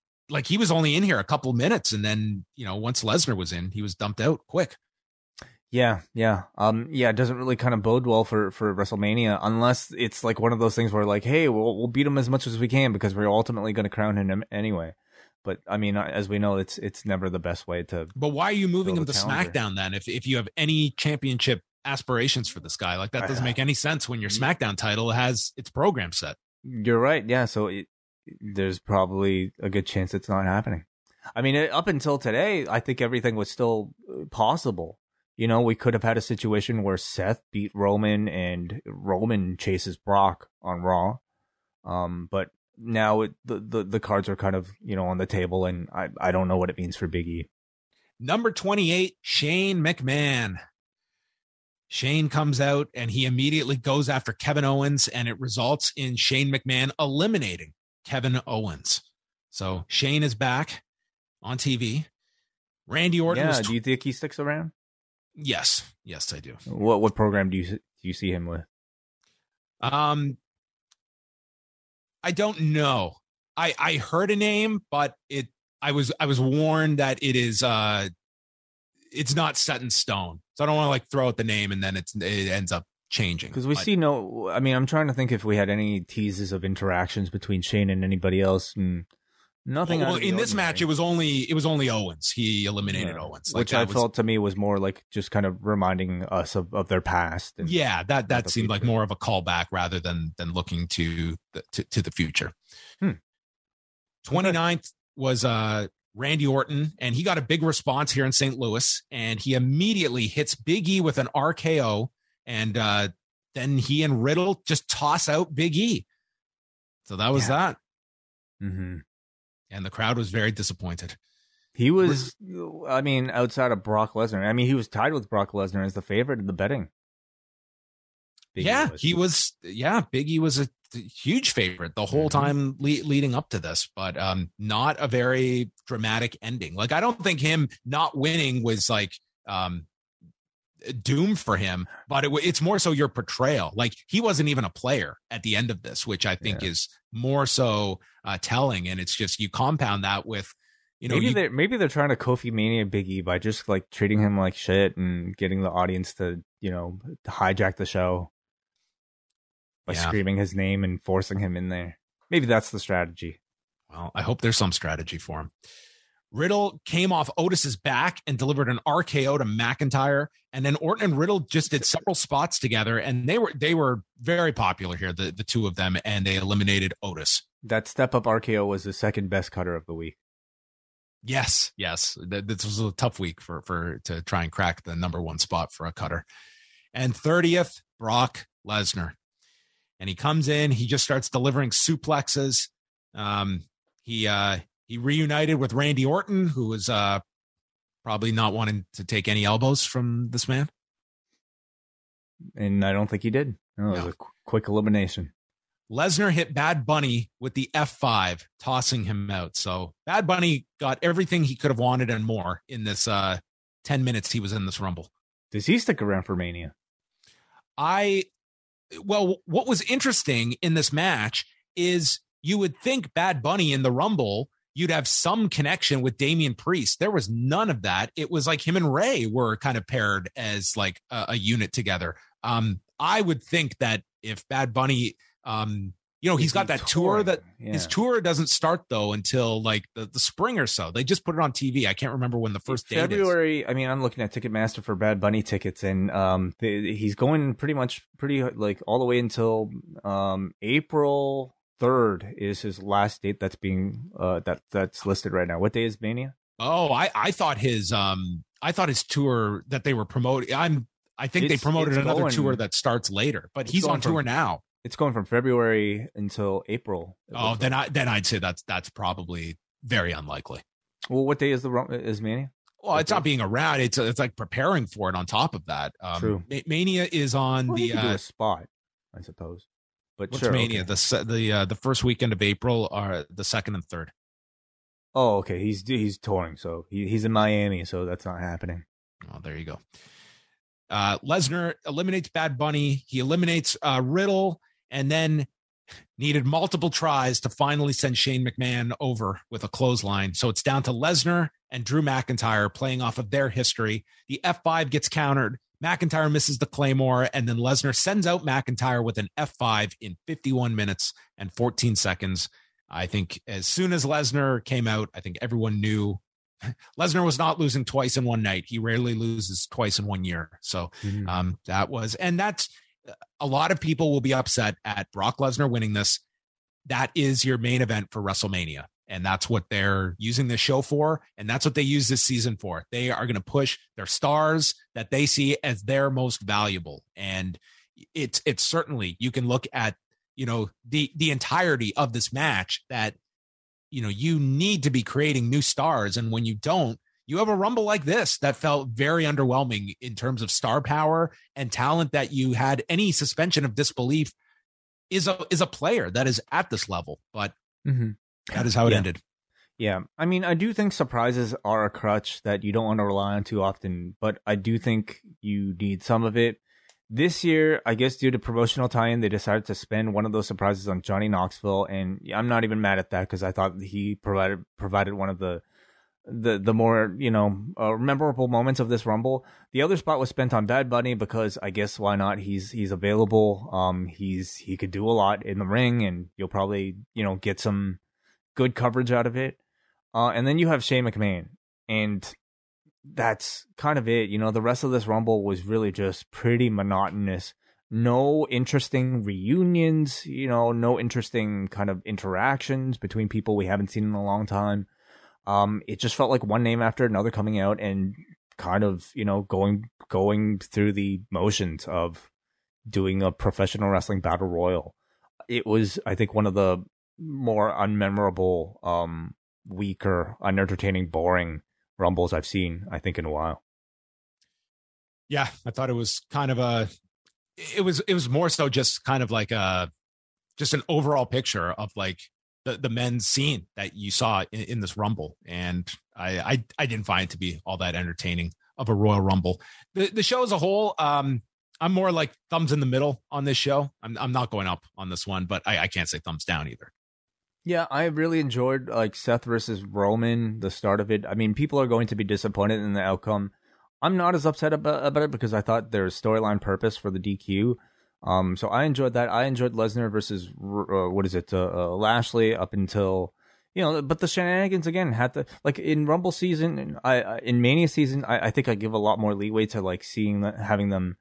Speaker 3: only in here a couple minutes, and then once Lesnar was in, he was dumped out quick.
Speaker 1: Yeah. It doesn't really kind of bode well for WrestleMania unless it's like one of those things where like, hey, we'll beat him as much as we can because we're ultimately going to crown him anyway. But I mean, as we know, it's never the best way to.
Speaker 3: But why are you moving him to SmackDown then? If you have any championship aspirations for this guy, like that doesn't make any sense when your SmackDown title has its program set.
Speaker 1: You're right. Yeah. So there's probably a good chance it's not happening. I mean, up until today, I think everything was still possible. We could have had a situation where Seth beat Roman and Roman chases Brock on Raw. But now the cards are kind of, on the table, and I don't know what it means for Big E.
Speaker 3: Number 28, Shane McMahon. Shane comes out and he immediately goes after Kevin Owens, and it results in Shane McMahon eliminating Kevin Owens. So Shane is back on TV. Randy Orton.
Speaker 1: Yeah, do you think he sticks around?
Speaker 3: Yes, I do.
Speaker 1: What program do you see him with?
Speaker 3: I don't know. I heard a name, but I was warned that it is it's not set in stone. So I don't want to like throw out the name and then it ends up changing.
Speaker 1: Because I'm trying to think if we had any teases of interactions between Shane and anybody else, and nothing.
Speaker 3: Well, in this match, it was only Owens. He eliminated Owens,
Speaker 1: which I felt to me was more like just kind of reminding us of their past. And
Speaker 3: that seemed like more of a callback rather than looking to the future. 29th was Randy Orton, and he got a big response here in St. Louis, and he immediately hits Big E with an RKO, and then he and Riddle just toss out Big E. So that was that.
Speaker 1: Mm-hmm.
Speaker 3: And the crowd was very disappointed.
Speaker 1: He was, I mean, outside of Brock Lesnar. I mean, he was tied with Brock Lesnar as the favorite in the betting.
Speaker 3: Big E was a huge favorite the whole time leading up to this, but not a very dramatic ending. Like, I don't think him not winning was like doom for him, but it's more so your portrayal. Like, he wasn't even a player at the end of this, which I think is more so telling. And it's just, you compound that with,
Speaker 1: maybe they're trying to Kofi Mania Big E by just like treating him like shit and getting the audience to hijack the show by screaming his name and forcing him in there. Maybe that's the strategy.
Speaker 3: Well, I hope there's some strategy for him. Riddle came off Otis's back and delivered an RKO to McIntyre, and then Orton and Riddle just did several spots together, and they were very popular here, the two of them, and they eliminated Otis.
Speaker 1: That step up RKO was the second best cutter of the week.
Speaker 3: Yes. This was a tough week to try and crack the number one spot for a cutter. And 30th, Brock Lesnar. And he comes in, he just starts delivering suplexes. He reunited with Randy Orton, who was probably not wanting to take any elbows from this man.
Speaker 1: and I don't think he did. No, it was a quick elimination.
Speaker 3: Lesnar hit Bad Bunny with the F5, tossing him out. So Bad Bunny got everything he could have wanted and more in this 10 minutes he was in this Rumble.
Speaker 1: Does he stick around for Mania?
Speaker 3: Well, what was interesting in this match is you would think Bad Bunny in the Rumble, you'd have some connection with Damian Priest. There was none of that. It was like him and Ray were kind of paired as like a unit together. I would think that if Bad Bunny, he's got that tour that his tour doesn't start though until like the spring or so. They just put it on TV. I can't remember when the first date
Speaker 1: February.
Speaker 3: is.
Speaker 1: I mean, I'm looking at Ticketmaster for Bad Bunny tickets, and he's going pretty like all the way until April 3rd is his last date. That's being that's listed right now. What day is Mania?
Speaker 3: Oh, I thought his tour that they were promoting. I think they promoted another tour that starts later, but he's on tour now.
Speaker 1: It's going from February until April.
Speaker 3: Oh, then I'd say that's probably very unlikely.
Speaker 1: Well, what day is Mania?
Speaker 3: Well, it's not being around. It's like preparing for it. On top of that,
Speaker 1: True.
Speaker 3: Mania is on
Speaker 1: the do a spot, I suppose. But
Speaker 3: what's
Speaker 1: sure,
Speaker 3: Mania?
Speaker 1: Okay.
Speaker 3: The first weekend of April, or the second and third.
Speaker 1: Oh, okay. He's touring, so he's in Miami, so that's not happening.
Speaker 3: Oh, there you go. Lesnar eliminates Bad Bunny. He eliminates Riddle, and then needed multiple tries to finally send Shane McMahon over with a clothesline. So it's down to Lesnar and Drew McIntyre playing off of their history. The F5 gets countered. McIntyre misses the Claymore, and then Lesnar sends out McIntyre with an F5 in 51 minutes and 14 seconds. I think as soon as Lesnar came out, I think everyone knew Lesnar was not losing twice in one night. He rarely loses twice in 1 year. So that's a lot of people will be upset at Brock Lesnar winning this. That is your main event for WrestleMania. And that's what they're using this show for. And that's what they use this season for. They are going to push their stars that they see as their most valuable. And it's certainly, you can look at, the entirety of this match that, you need to be creating new stars. And when you don't, you have a Rumble like this that felt very underwhelming in terms of star power and talent, that you had any suspension of disbelief is a player that is at this level. But that is how it ended.
Speaker 1: Yeah. I mean, I do think surprises are a crutch that you don't want to rely on too often, but I do think you need some of it. This year, I guess due to promotional tie-in, they decided to spend one of those surprises on Johnny Knoxville, and I'm not even mad at that because I thought he provided one of the more memorable moments of this Rumble. The other spot was spent on Bad Bunny because I guess why not? He's available. He could do a lot in the ring, and you'll probably get some good coverage out of it. And then you have Shane McMahon, and that's kind of it. The rest of this Rumble was really just pretty monotonous. No interesting reunions, no interesting kind of interactions between people we haven't seen in a long time. It just felt like one name after another coming out and kind of, going through the motions of doing a professional wrestling battle royal. It was, I think, one of the more unmemorable, weaker, unentertaining, boring Rumbles I've seen, I think, in a while.
Speaker 3: Yeah, I thought it was kind of it was more so just kind of like just an overall picture of like the men's scene that you saw in this Rumble. And I didn't find it to be all that entertaining of a Royal Rumble. The show as a whole, I'm more like thumbs in the middle on this show. I'm not going up on this one, but I can't say thumbs down either.
Speaker 1: Yeah, I really enjoyed like Seth versus Roman, the start of it. I mean, people are going to be disappointed in the outcome. I'm not as upset about it because I thought there was storyline purpose for the DQ. So I enjoyed that. I enjoyed Lesnar versus Lashley up until, but the shenanigans again had to, like in Rumble season, in Mania season, I think I give a lot more leeway to like having them,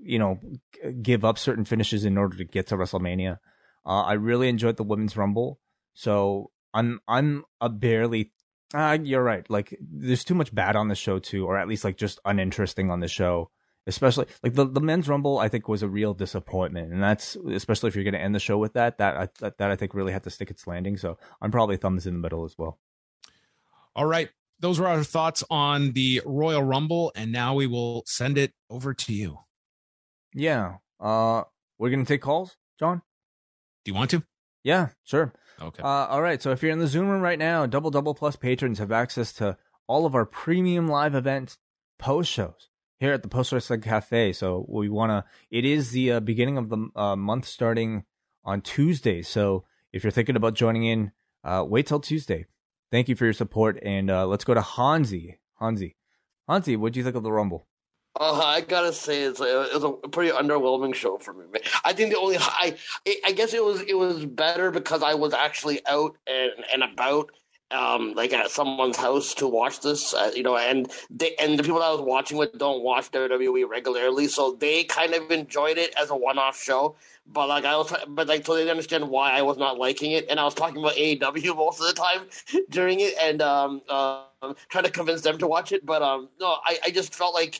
Speaker 1: give up certain finishes in order to get to WrestleMania. I really enjoyed the Women's Rumble. So I'm a barely, you're right. Like there's too much bad on the show too, or at least like just uninteresting on the show. Especially like the Men's Rumble, I think was a real disappointment, and that's especially if you're going to end the show with that I think really had to stick its landing. So I'm probably thumbs in the middle as well.
Speaker 3: All right, those were our thoughts on the Royal Rumble, and now we will send it over to you.
Speaker 1: Yeah. We're gonna take calls, John.
Speaker 3: Do you want to?
Speaker 1: Yeah, sure.
Speaker 3: Okay.
Speaker 1: All right. So if you're in the Zoom room right now, Double Plus patrons have access to all of our premium live events, post shows here at the Post Wrestling Cafe. So it is the beginning of the month starting on Tuesday. So if you're thinking about joining in, wait till Tuesday. Thank you for your support. And let's go to Hansi. Hansi, what do you think of the Rumble?
Speaker 4: I gotta say, it was a pretty underwhelming show for me. I think I guess it was better because I was actually out and about, like at someone's house to watch this, and the people that I was watching with don't watch WWE regularly, so they kind of enjoyed it as a one-off show. But so they understand why I was not liking it, and I was talking about AEW most of the time during it, and trying to convince them to watch it. But no, I just felt like.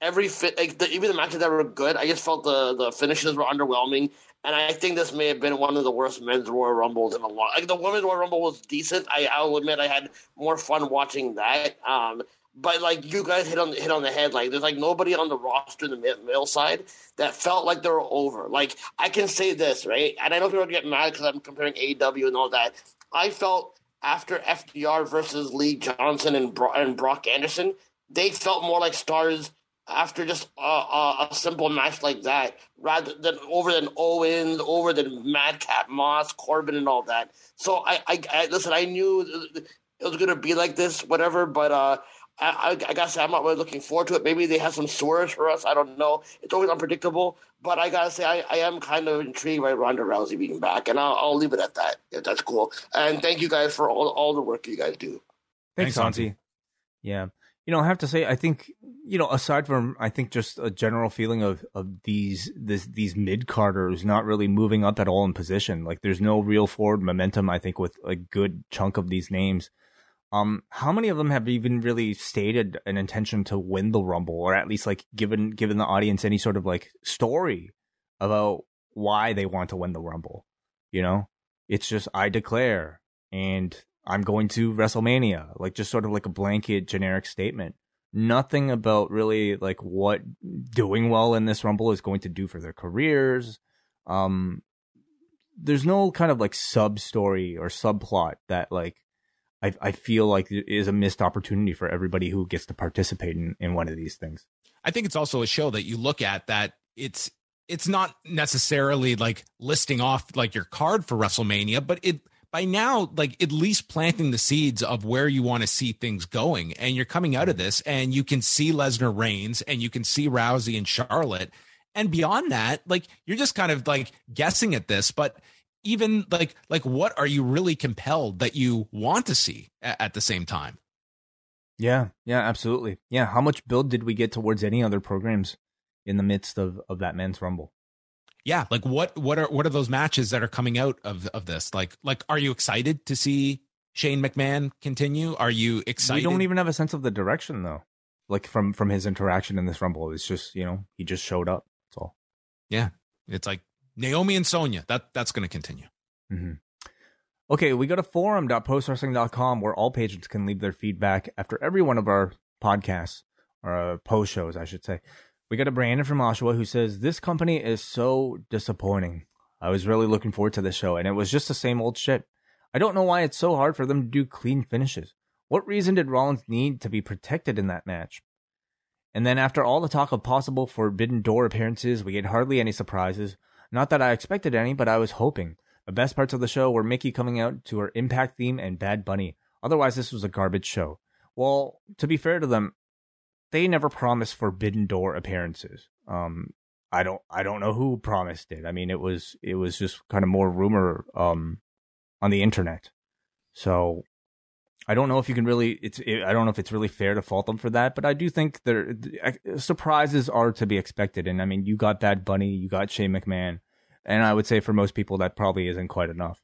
Speaker 4: Even the matches that were good, I just felt the finishes were underwhelming, and I think this may have been one of the worst men's Royal Rumbles in a long. Like the women's Royal Rumble was decent. I'll admit I had more fun watching that. But like you guys hit on the head. Like there's like nobody on the roster in the male side that felt like they were over. Like I can say this right, and I know people get mad because I'm comparing AEW and all that. I felt after FDR versus Lee Johnson and Brock Anderson, they felt more like stars. After just a simple match like that, rather than Owens, over than Madcap Moss, Corbin, and all that. So I listen. I knew it was going to be like this, whatever. But I gotta say, I'm not really looking forward to it. Maybe they have some swerves for us. I don't know. It's always unpredictable. But I gotta say, I am kind of intrigued by Ronda Rousey being back, and I'll leave it at that. If that's cool. And thank you guys for all the work you guys do.
Speaker 1: Thanks, Hansi. Yeah. I have to say, I think, aside from, I think just a general feeling of these mid-carders not really moving up at all in position. Like there's no real forward momentum, I think, with a good chunk of these names. How many of them have even really stated an intention to win the Rumble, or at least like given the audience any sort of like story about why they want to win the Rumble? It's just, I declare, and I'm going to WrestleMania, like just sort of like a blanket generic statement. Nothing about really like what doing well in this Rumble is going to do for their careers. There's no kind of like sub story or subplot that like I feel like is a missed opportunity for everybody who gets to participate in one of these things. I
Speaker 3: think it's also a show that you look at that it's not necessarily like listing off like your card for WrestleMania, but by now, like at least planting the seeds of where you want to see things going. And you're coming out of this and you can see Lesnar Reigns and you can see Rousey and Charlotte. And beyond that, like you're just kind of like guessing at this, but even like what are you really compelled that you want to see at the same time?
Speaker 1: Yeah, absolutely. Yeah. How much build did we get towards any other programs in the midst of that men's Rumble?
Speaker 3: Yeah, like what are those matches that are coming out of this? Like are you excited to see Shane McMahon continue? Are you excited?
Speaker 1: We don't even have a sense of the direction though. Like from his interaction in this Rumble, it's just he just showed up. That's all.
Speaker 3: Yeah, it's like Naomi and Sonya. That's going to continue.
Speaker 1: Mm-hmm. Okay, we go to forum.postwrestling.com where all patrons can leave their feedback after every one of our podcasts or post shows, I should say. We got a Brandon from Oshawa who says, this company is so disappointing. I was really looking forward to this show, and it was just the same old shit. I don't know why it's so hard for them to do clean finishes. What reason did Rollins need to be protected in that match? And then after all the talk of possible Forbidden Door appearances, we get hardly any surprises. Not that I expected any, but I was hoping. The best parts of the show were Mickey coming out to her Impact theme and Bad Bunny. Otherwise, this was a garbage show. Well, to be fair to them, they never promised Forbidden Door appearances. I don't know who promised it. I mean, it was just kind of more rumor on the internet. So I don't know if you can really. I don't know if it's really fair to fault them for that. But I do think surprises are to be expected. And I mean, you got Bad Bunny, you got Shane McMahon, and I would say for most people that probably isn't quite enough.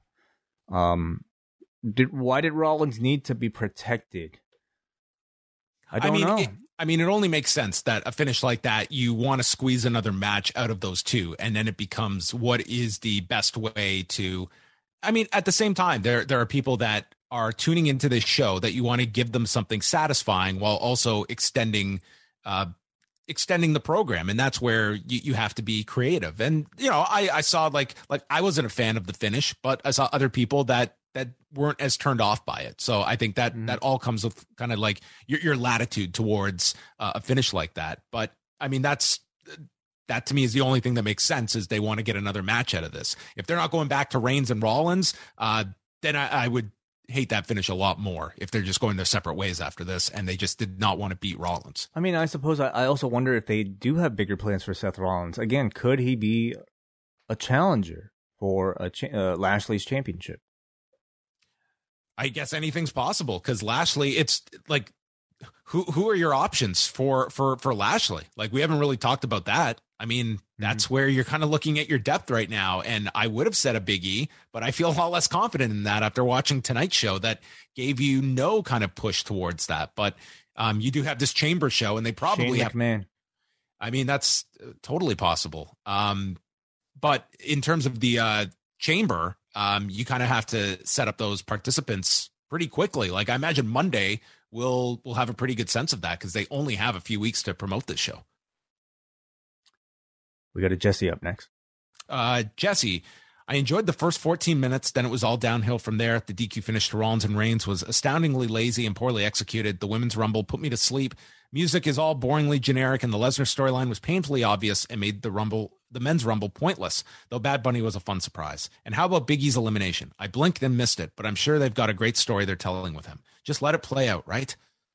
Speaker 1: Why did Rollins need to be protected? I don't know.
Speaker 3: It only makes sense that a finish like that, you want to squeeze another match out of those two. And then it becomes what is the best way to, at the same time, there are people that are tuning into this show that you want to give them something satisfying while also extending extending the program, and that's where you have to be creative. And I saw like I wasn't a fan of the finish, but I saw other people that weren't as turned off by it. So I think that that all comes with kind of like your latitude towards a finish like that. But I mean, that to me is the only thing that makes sense, is they want to get another match out of this. If they're not going back to Reigns and Rollins, then I would hate that finish a lot more if they're just going their separate ways after this and they just did not want to beat Rollins.
Speaker 1: I mean, I suppose I also wonder if they do have bigger plans for Seth Rollins. Again, could he be a challenger for Lashley's championship?
Speaker 3: I guess anything's possible, because Lashley, it's like, who are your options for Lashley? Like, we haven't really talked about that. I mean, that's where you're kind of looking at your depth right now. And I would have said a Big E, but I feel a lot less confident in that after watching tonight's show that gave you no kind of push towards that. But you do have this Chamber show, and they probably have,
Speaker 1: man.
Speaker 3: I mean, that's totally possible. But in terms of the Chamber, you kind of have to set up those participants pretty quickly. Like, I imagine Monday we'll have a pretty good sense of that, because they only have a few weeks to promote this show.
Speaker 1: We got a Jesse up next.
Speaker 3: Jesse, I enjoyed the first 14 minutes. Then it was all downhill from there. The DQ finish to Rollins and Reigns was astoundingly lazy and poorly executed. The women's rumble put me to sleep. Music is all boringly generic, and the Lesnar storyline was painfully obvious and made the men's rumble pointless, though Bad Bunny was a fun surprise. And how about Big E's elimination? I blinked and missed it, but I'm sure they've got a great story they're telling with him. Just let it play out, right?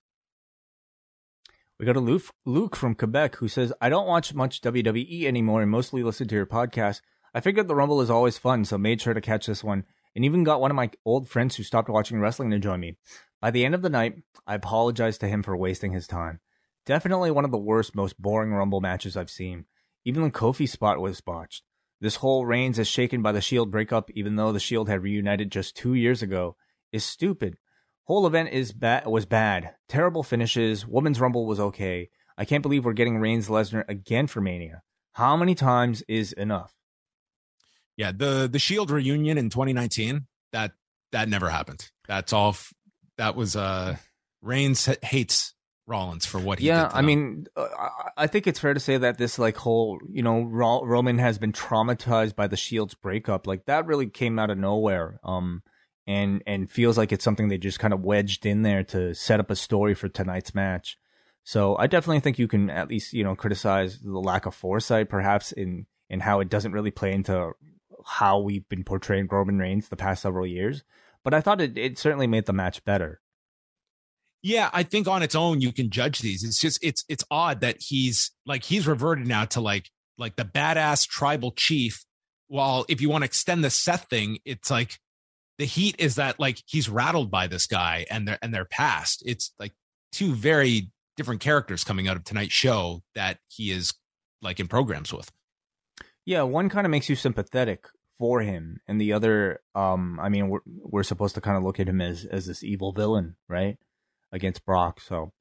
Speaker 1: We got a Luke from Quebec who says, I don't watch much WWE anymore and mostly listen to your podcast. I figured the Rumble is always fun, so made sure to catch this one, and even got one of my old friends who stopped watching wrestling to join me. By the end of the night, I apologized to him for wasting his time. Definitely one of the worst, most boring Rumble matches I've seen. Even the Kofi spot was botched. This whole Reigns is shaken by the Shield breakup, even though the Shield had reunited just 2 years ago, is stupid. Whole event was bad. Terrible finishes. Women's Rumble was okay. I can't believe we're getting Reigns Lesnar again for Mania. How many times is enough?
Speaker 3: Yeah, the Shield reunion in 2019, that never happened. That's all. That was Reigns hates Rollins for what he did.
Speaker 1: Yeah, I mean, I think it's fair to say that this like whole, Roman has been traumatized by the Shield's breakup. Like, that really came out of nowhere. And feels like it's something they just kind of wedged in there to set up a story for tonight's match. So I definitely think you can at least, criticize the lack of foresight perhaps in how it doesn't really play into how we've been portraying Roman Reigns the past several years. But I thought it certainly made the match better.
Speaker 3: Yeah, I think on its own you can judge these. It's just it's odd that he's reverted now to like the badass tribal chief. While if you want to extend the Seth thing, it's like the heat is that like he's rattled by this guy and their past. It's like two very different characters coming out of tonight's show that he is like in programs with.
Speaker 1: Yeah, one kind of makes you sympathetic for him, and the other, I mean, we're supposed to kind of look at him as this evil villain, right, against Brock. So,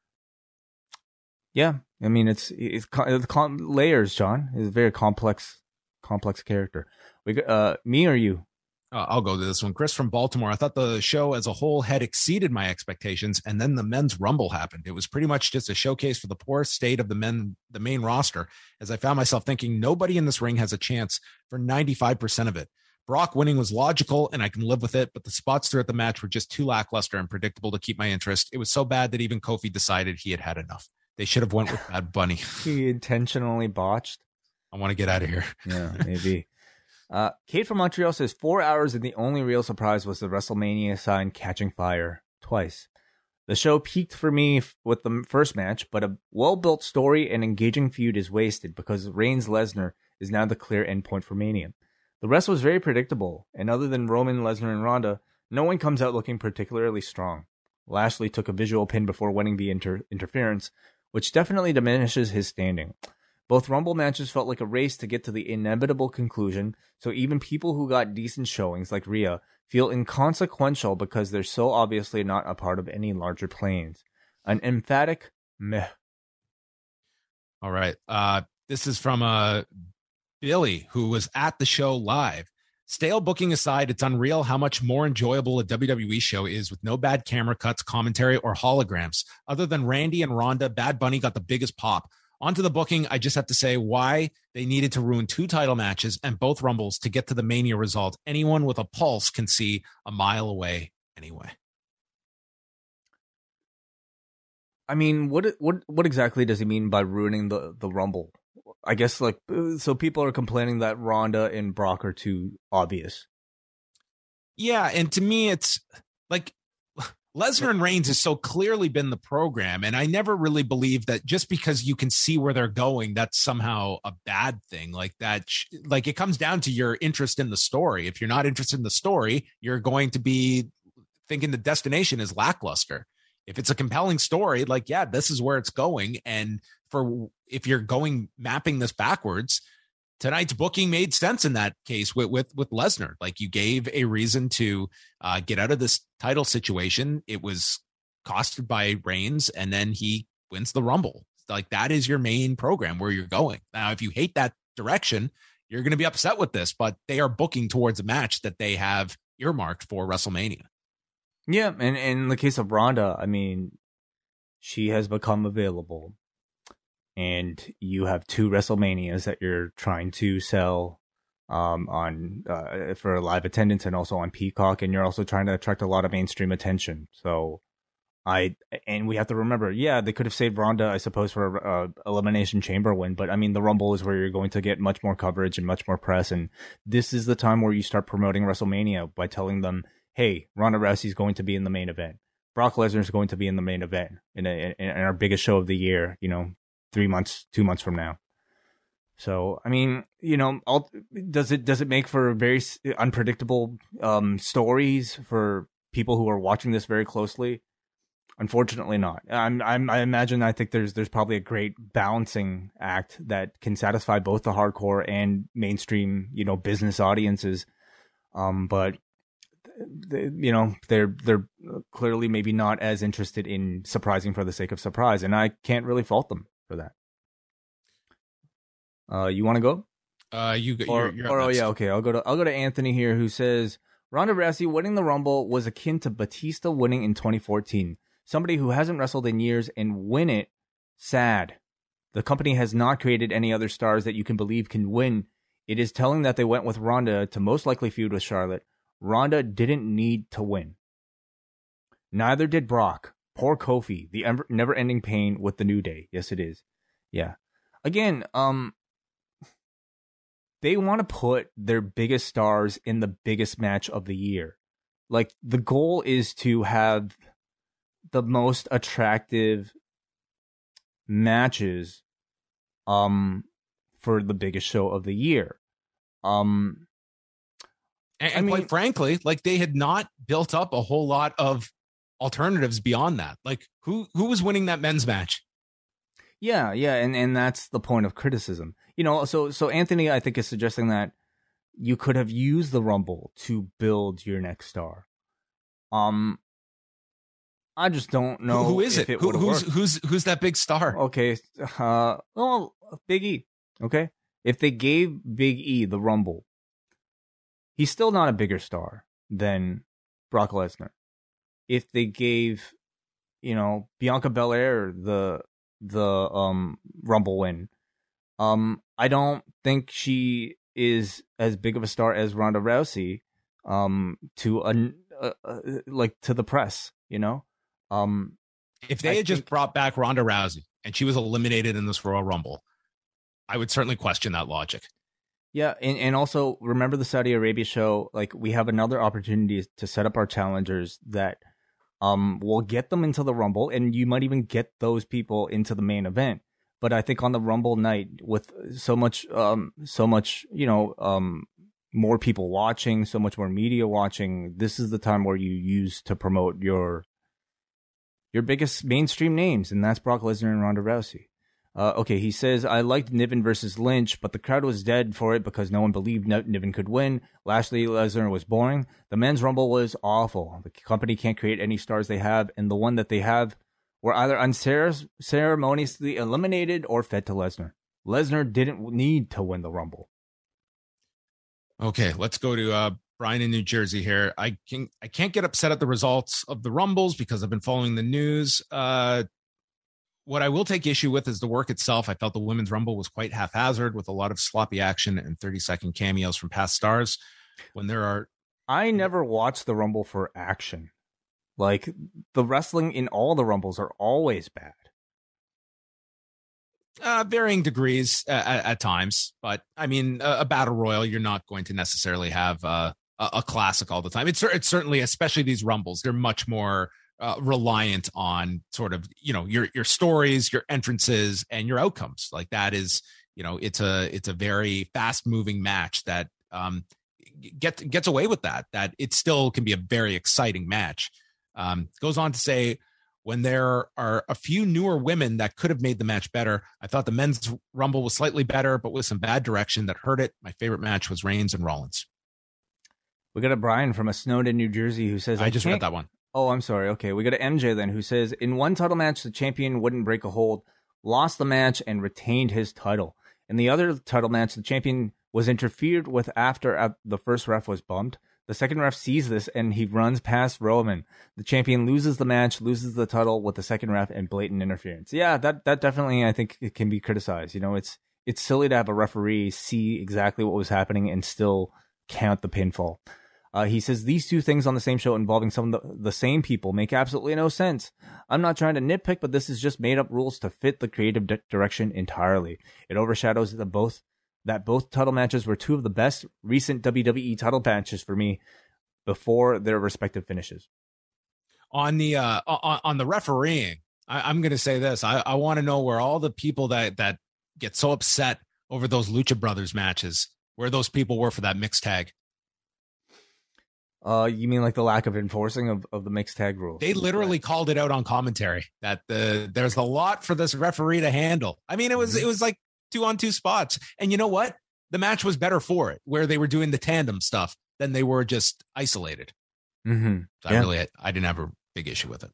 Speaker 1: yeah, I mean, it's layers. John is a very complex character. Me or you?
Speaker 3: I'll go to this one. Chris from Baltimore. I thought the show as a whole had exceeded my expectations, and then the men's rumble happened. It was pretty much just a showcase for the poor state of the main roster, as I found myself thinking nobody in this ring has a chance for 95% of it. Brock winning was logical, and I can live with it, but the spots throughout the match were just too lackluster and predictable to keep my interest. It was so bad that even Kofi decided he had had enough. They should have went with Bad Bunny.
Speaker 1: He intentionally botched.
Speaker 3: I want to get out of here.
Speaker 1: Yeah, maybe. Kate from Montreal says 4 hours and the only real surprise was the WrestleMania sign catching fire twice. The show peaked for me with the first match, but a well-built story and engaging feud is wasted because Reigns Lesnar is now the clear endpoint for Mania. The rest was very predictable, and other than Roman, Lesnar, and Ronda, no one comes out looking particularly strong. Lashley took a visual pin before winning the interference, which definitely diminishes his standing. Both Rumble matches felt like a race to get to the inevitable conclusion, so even people who got decent showings, like Rhea, feel inconsequential because they're so obviously not a part of any larger plans. An emphatic meh.
Speaker 3: All right. This is from Billy, who was at the show live. Stale booking aside, it's unreal how much more enjoyable a WWE show is with no bad camera cuts, commentary, or holograms. Other than Randy and Ronda, Bad Bunny got the biggest pop. onto the booking. I just have to say why they needed to ruin 2 title matches and both Rumbles to get to the Mania result. Anyone with a pulse can see a mile away anyway.
Speaker 1: I mean, what exactly does he mean by ruining the Rumble? I guess, like, so people are complaining that Ronda and Brock are too obvious.
Speaker 3: Yeah, and to me, it's like Lesnar and Reigns has so clearly been the program, and I never really believed that just because you can see where they're going, that's somehow a bad thing. Like that, like it comes down to your interest in the story. If you're not interested in the story, you're going to be thinking the destination is lackluster. If it's a compelling story, like, yeah, this is where it's going. And if you're mapping this backwards, tonight's booking made sense in that case with Lesnar. Like, you gave a reason to get out of this title situation. It was costed by Reigns, and then he wins the Rumble. Like, that is your main program where you're going. Now, if you hate that direction, you're going to be upset with this, but they are booking towards a match that they have earmarked for WrestleMania.
Speaker 1: Yeah, and in the case of Ronda, I mean, she has become available. And you have 2 WrestleManias that you're trying to sell on for live attendance and also on Peacock, and you're also trying to attract a lot of mainstream attention. So we have to remember, yeah, they could have saved Ronda, I suppose, for a Elimination Chamber win, but I mean, the Rumble is where you're going to get much more coverage and much more press, and this is the time where you start promoting WrestleMania by telling them, hey, Ronda Rousey's going to be in the main event. Brock Lesnar is going to be in the main event in our biggest show of the year, 2 months from now. So, I mean, does it make for very unpredictable stories for people who are watching this very closely? Unfortunately not. I think there's probably a great balancing act that can satisfy both the hardcore and mainstream, business audiences. But they're clearly maybe not as interested in surprising for the sake of surprise, and I can't really fault them for that. You want to go? Okay. I'll go to Anthony here, who says Ronda Rousey winning the Rumble was akin to Batista winning in 2014. Somebody who hasn't wrestled in years and win it, sad. The company has not created any other stars that you can believe can win. It is telling that they went with Ronda to most likely feud with Charlotte. Ronda didn't need to win. Neither did Brock. Poor Kofi. The never-ending pain with the New Day. Yes, it is. Yeah. Again, they want to put their biggest stars in the biggest match of the year. Like, the goal is to have the most attractive matches for the biggest show of the year.
Speaker 3: And quite frankly, like, they had not built up a whole lot of alternatives beyond that. Like, who was winning that men's match?
Speaker 1: Yeah, and that's the point of criticism. So Anthony, I think, is suggesting that you could have used the Rumble to build your next star. I just don't know.
Speaker 3: Who is it? Who's that big star?
Speaker 1: Okay, Big E. Okay, if they gave Big E the Rumble, he's still not a bigger star than Brock Lesnar. If they gave, Bianca Belair the Rumble win, I don't think she is as big of a star as Ronda Rousey, to the press,
Speaker 3: If they had just brought back Ronda Rousey and she was eliminated in this Royal Rumble, I would certainly question that logic.
Speaker 1: Yeah, and also remember the Saudi Arabia show. Like, we have another opportunity to set up our challengers that will get them into the Rumble, and you might even get those people into the main event. But I think on the Rumble night, with so much, more people watching, so much more media watching, this is the time where you use to promote your biggest mainstream names, and that's Brock Lesnar and Ronda Rousey. Okay, he says, I liked Niven versus Lynch, but the crowd was dead for it because no one believed Niven could win. Lashley Lesnar was boring. The men's Rumble was awful. The company can't create any stars they have, and the one that they have were either unceremoniously eliminated or fed to Lesnar. Lesnar didn't need to win the Rumble.
Speaker 3: Okay, let's go to Brian in New Jersey here. I can't get upset at the results of the Rumbles because I've been following the news. What I will take issue with is the work itself. I felt the Women's Rumble was quite haphazard with a lot of sloppy action and 30-second cameos from past stars.
Speaker 1: I never watched the Rumble for action. Like, the wrestling in all the Rumbles are always bad.
Speaker 3: Varying degrees at times. But, I mean, a battle royal, you're not going to necessarily have a classic all the time. It's certainly, especially these Rumbles, they're much more reliant on sort of, your stories, your entrances, and your outcomes. Like, that is, it's a very fast moving match that gets away with that it still can be a very exciting match. Goes on to say, when there are a few newer women that could have made the match better, I thought the men's Rumble was slightly better, but with some bad direction that hurt it. My favorite match was Reigns and Rollins.
Speaker 1: We got a Brian from Snowden, New Jersey, who says,
Speaker 3: I just read that one.
Speaker 1: Oh, I'm sorry. Okay, we got an MJ then, who says, in one title match, the champion wouldn't break a hold, lost the match, and retained his title. In the other title match, the champion was interfered with after the first ref was bumped. The second ref sees this, and he runs past Roman. The champion loses the match, loses the title with the second ref and blatant interference. Yeah, that definitely, I think, it can be criticized. It's silly to have a referee see exactly what was happening and still count the pinfall. He says, these two things on the same show involving some of the same people make absolutely no sense. I'm not trying to nitpick, but this is just made up rules to fit the creative direction entirely. It overshadows that both title matches were two of the best recent WWE title matches for me before their respective finishes.
Speaker 3: On the refereeing, I'm going to say this. I want to know where all the people that get so upset over those Lucha Brothers matches, where those people were for that mixed tag.
Speaker 1: You mean like the lack of enforcing of the mixed tag rules?
Speaker 3: They literally called it out on commentary that there's a lot for this referee to handle. I mean, it was like 2-on-2 spots. And you know what? The match was better for it, where they were doing the tandem stuff than they were just isolated.
Speaker 1: Mm-hmm.
Speaker 3: So yeah. I didn't have a big issue with it.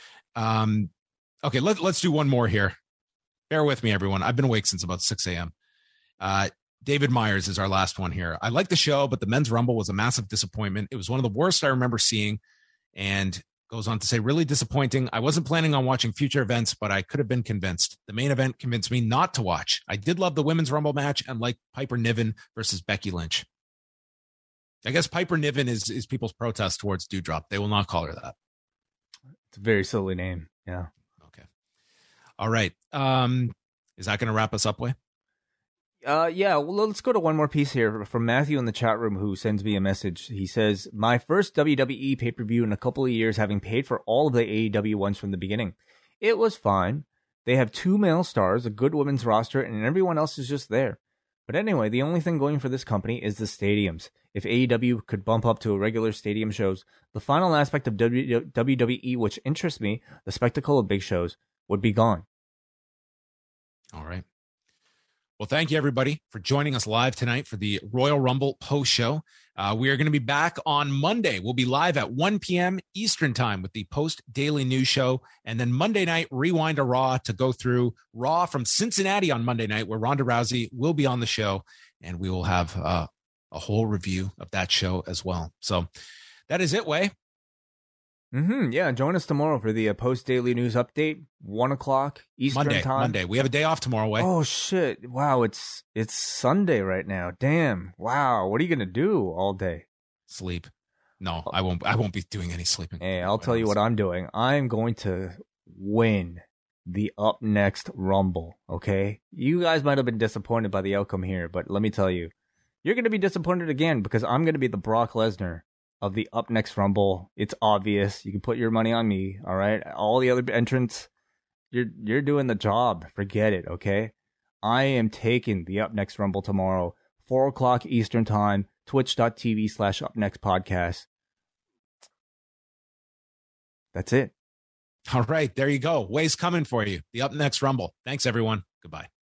Speaker 3: Okay, let's do one more here. Bear with me, everyone. I've been awake since about 6 a.m. David Myers is our last one here. I like the show, but the men's Rumble was a massive disappointment. It was one of the worst I remember seeing, and goes on to say, really disappointing. I wasn't planning on watching future events, but I could have been convinced. The main event convinced me not to watch. I did love the women's Rumble match and like Piper Niven versus Becky Lynch. I guess Piper Niven is people's protest towards Doudrop. They will not call her that.
Speaker 1: It's a very silly name. Yeah.
Speaker 3: Okay. All right. Is that going to wrap us up, Way?
Speaker 1: Yeah, well, let's go to one more piece here from Matthew in the chat room, who sends me a message. He says, my first WWE pay-per-view in a couple of years, having paid for all of the AEW ones from the beginning. It was fine. They have 2 male stars, a good women's roster, and everyone else is just there. But anyway, the only thing going for this company is the stadiums. If AEW could bump up to regular stadium shows, the final aspect of WWE, which interests me, the spectacle of big shows, would be gone.
Speaker 3: All right. Well, thank you, everybody, for joining us live tonight for the Royal Rumble post show. We are going to be back on Monday. We'll be live at 1 p.m. Eastern time with the post daily news show. And then Monday night, rewind to Raw to go through Raw from Cincinnati on Monday night, where Ronda Rousey will be on the show. And we will have a whole review of that show as well. So that is it, Way.
Speaker 1: Yeah, join us tomorrow for the post daily news update, 1 o'clock Eastern time.
Speaker 3: Monday. We have a day off tomorrow, Way.
Speaker 1: Oh shit! Wow, it's Sunday right now. Damn! Wow, what are you gonna do all day?
Speaker 3: Sleep. No, I won't be doing any sleeping.
Speaker 1: Hey, I'll tell you what I'm doing. I'm going to win the Up Next Rumble. Okay, you guys might have been disappointed by the outcome here, but let me tell you, you're gonna be disappointed again, because I'm gonna be the Brock Lesnar of the Up Next Rumble. It's obvious. You can put your money on me, all right? All the other entrants, you're doing the job. Forget it, okay? I am taking the Up Next Rumble tomorrow, 4 o'clock Eastern time, twitch.tv/upnextpodcast. That's it.
Speaker 3: All right, there you go. Way's coming for you. The Up Next Rumble. Thanks, everyone. Goodbye.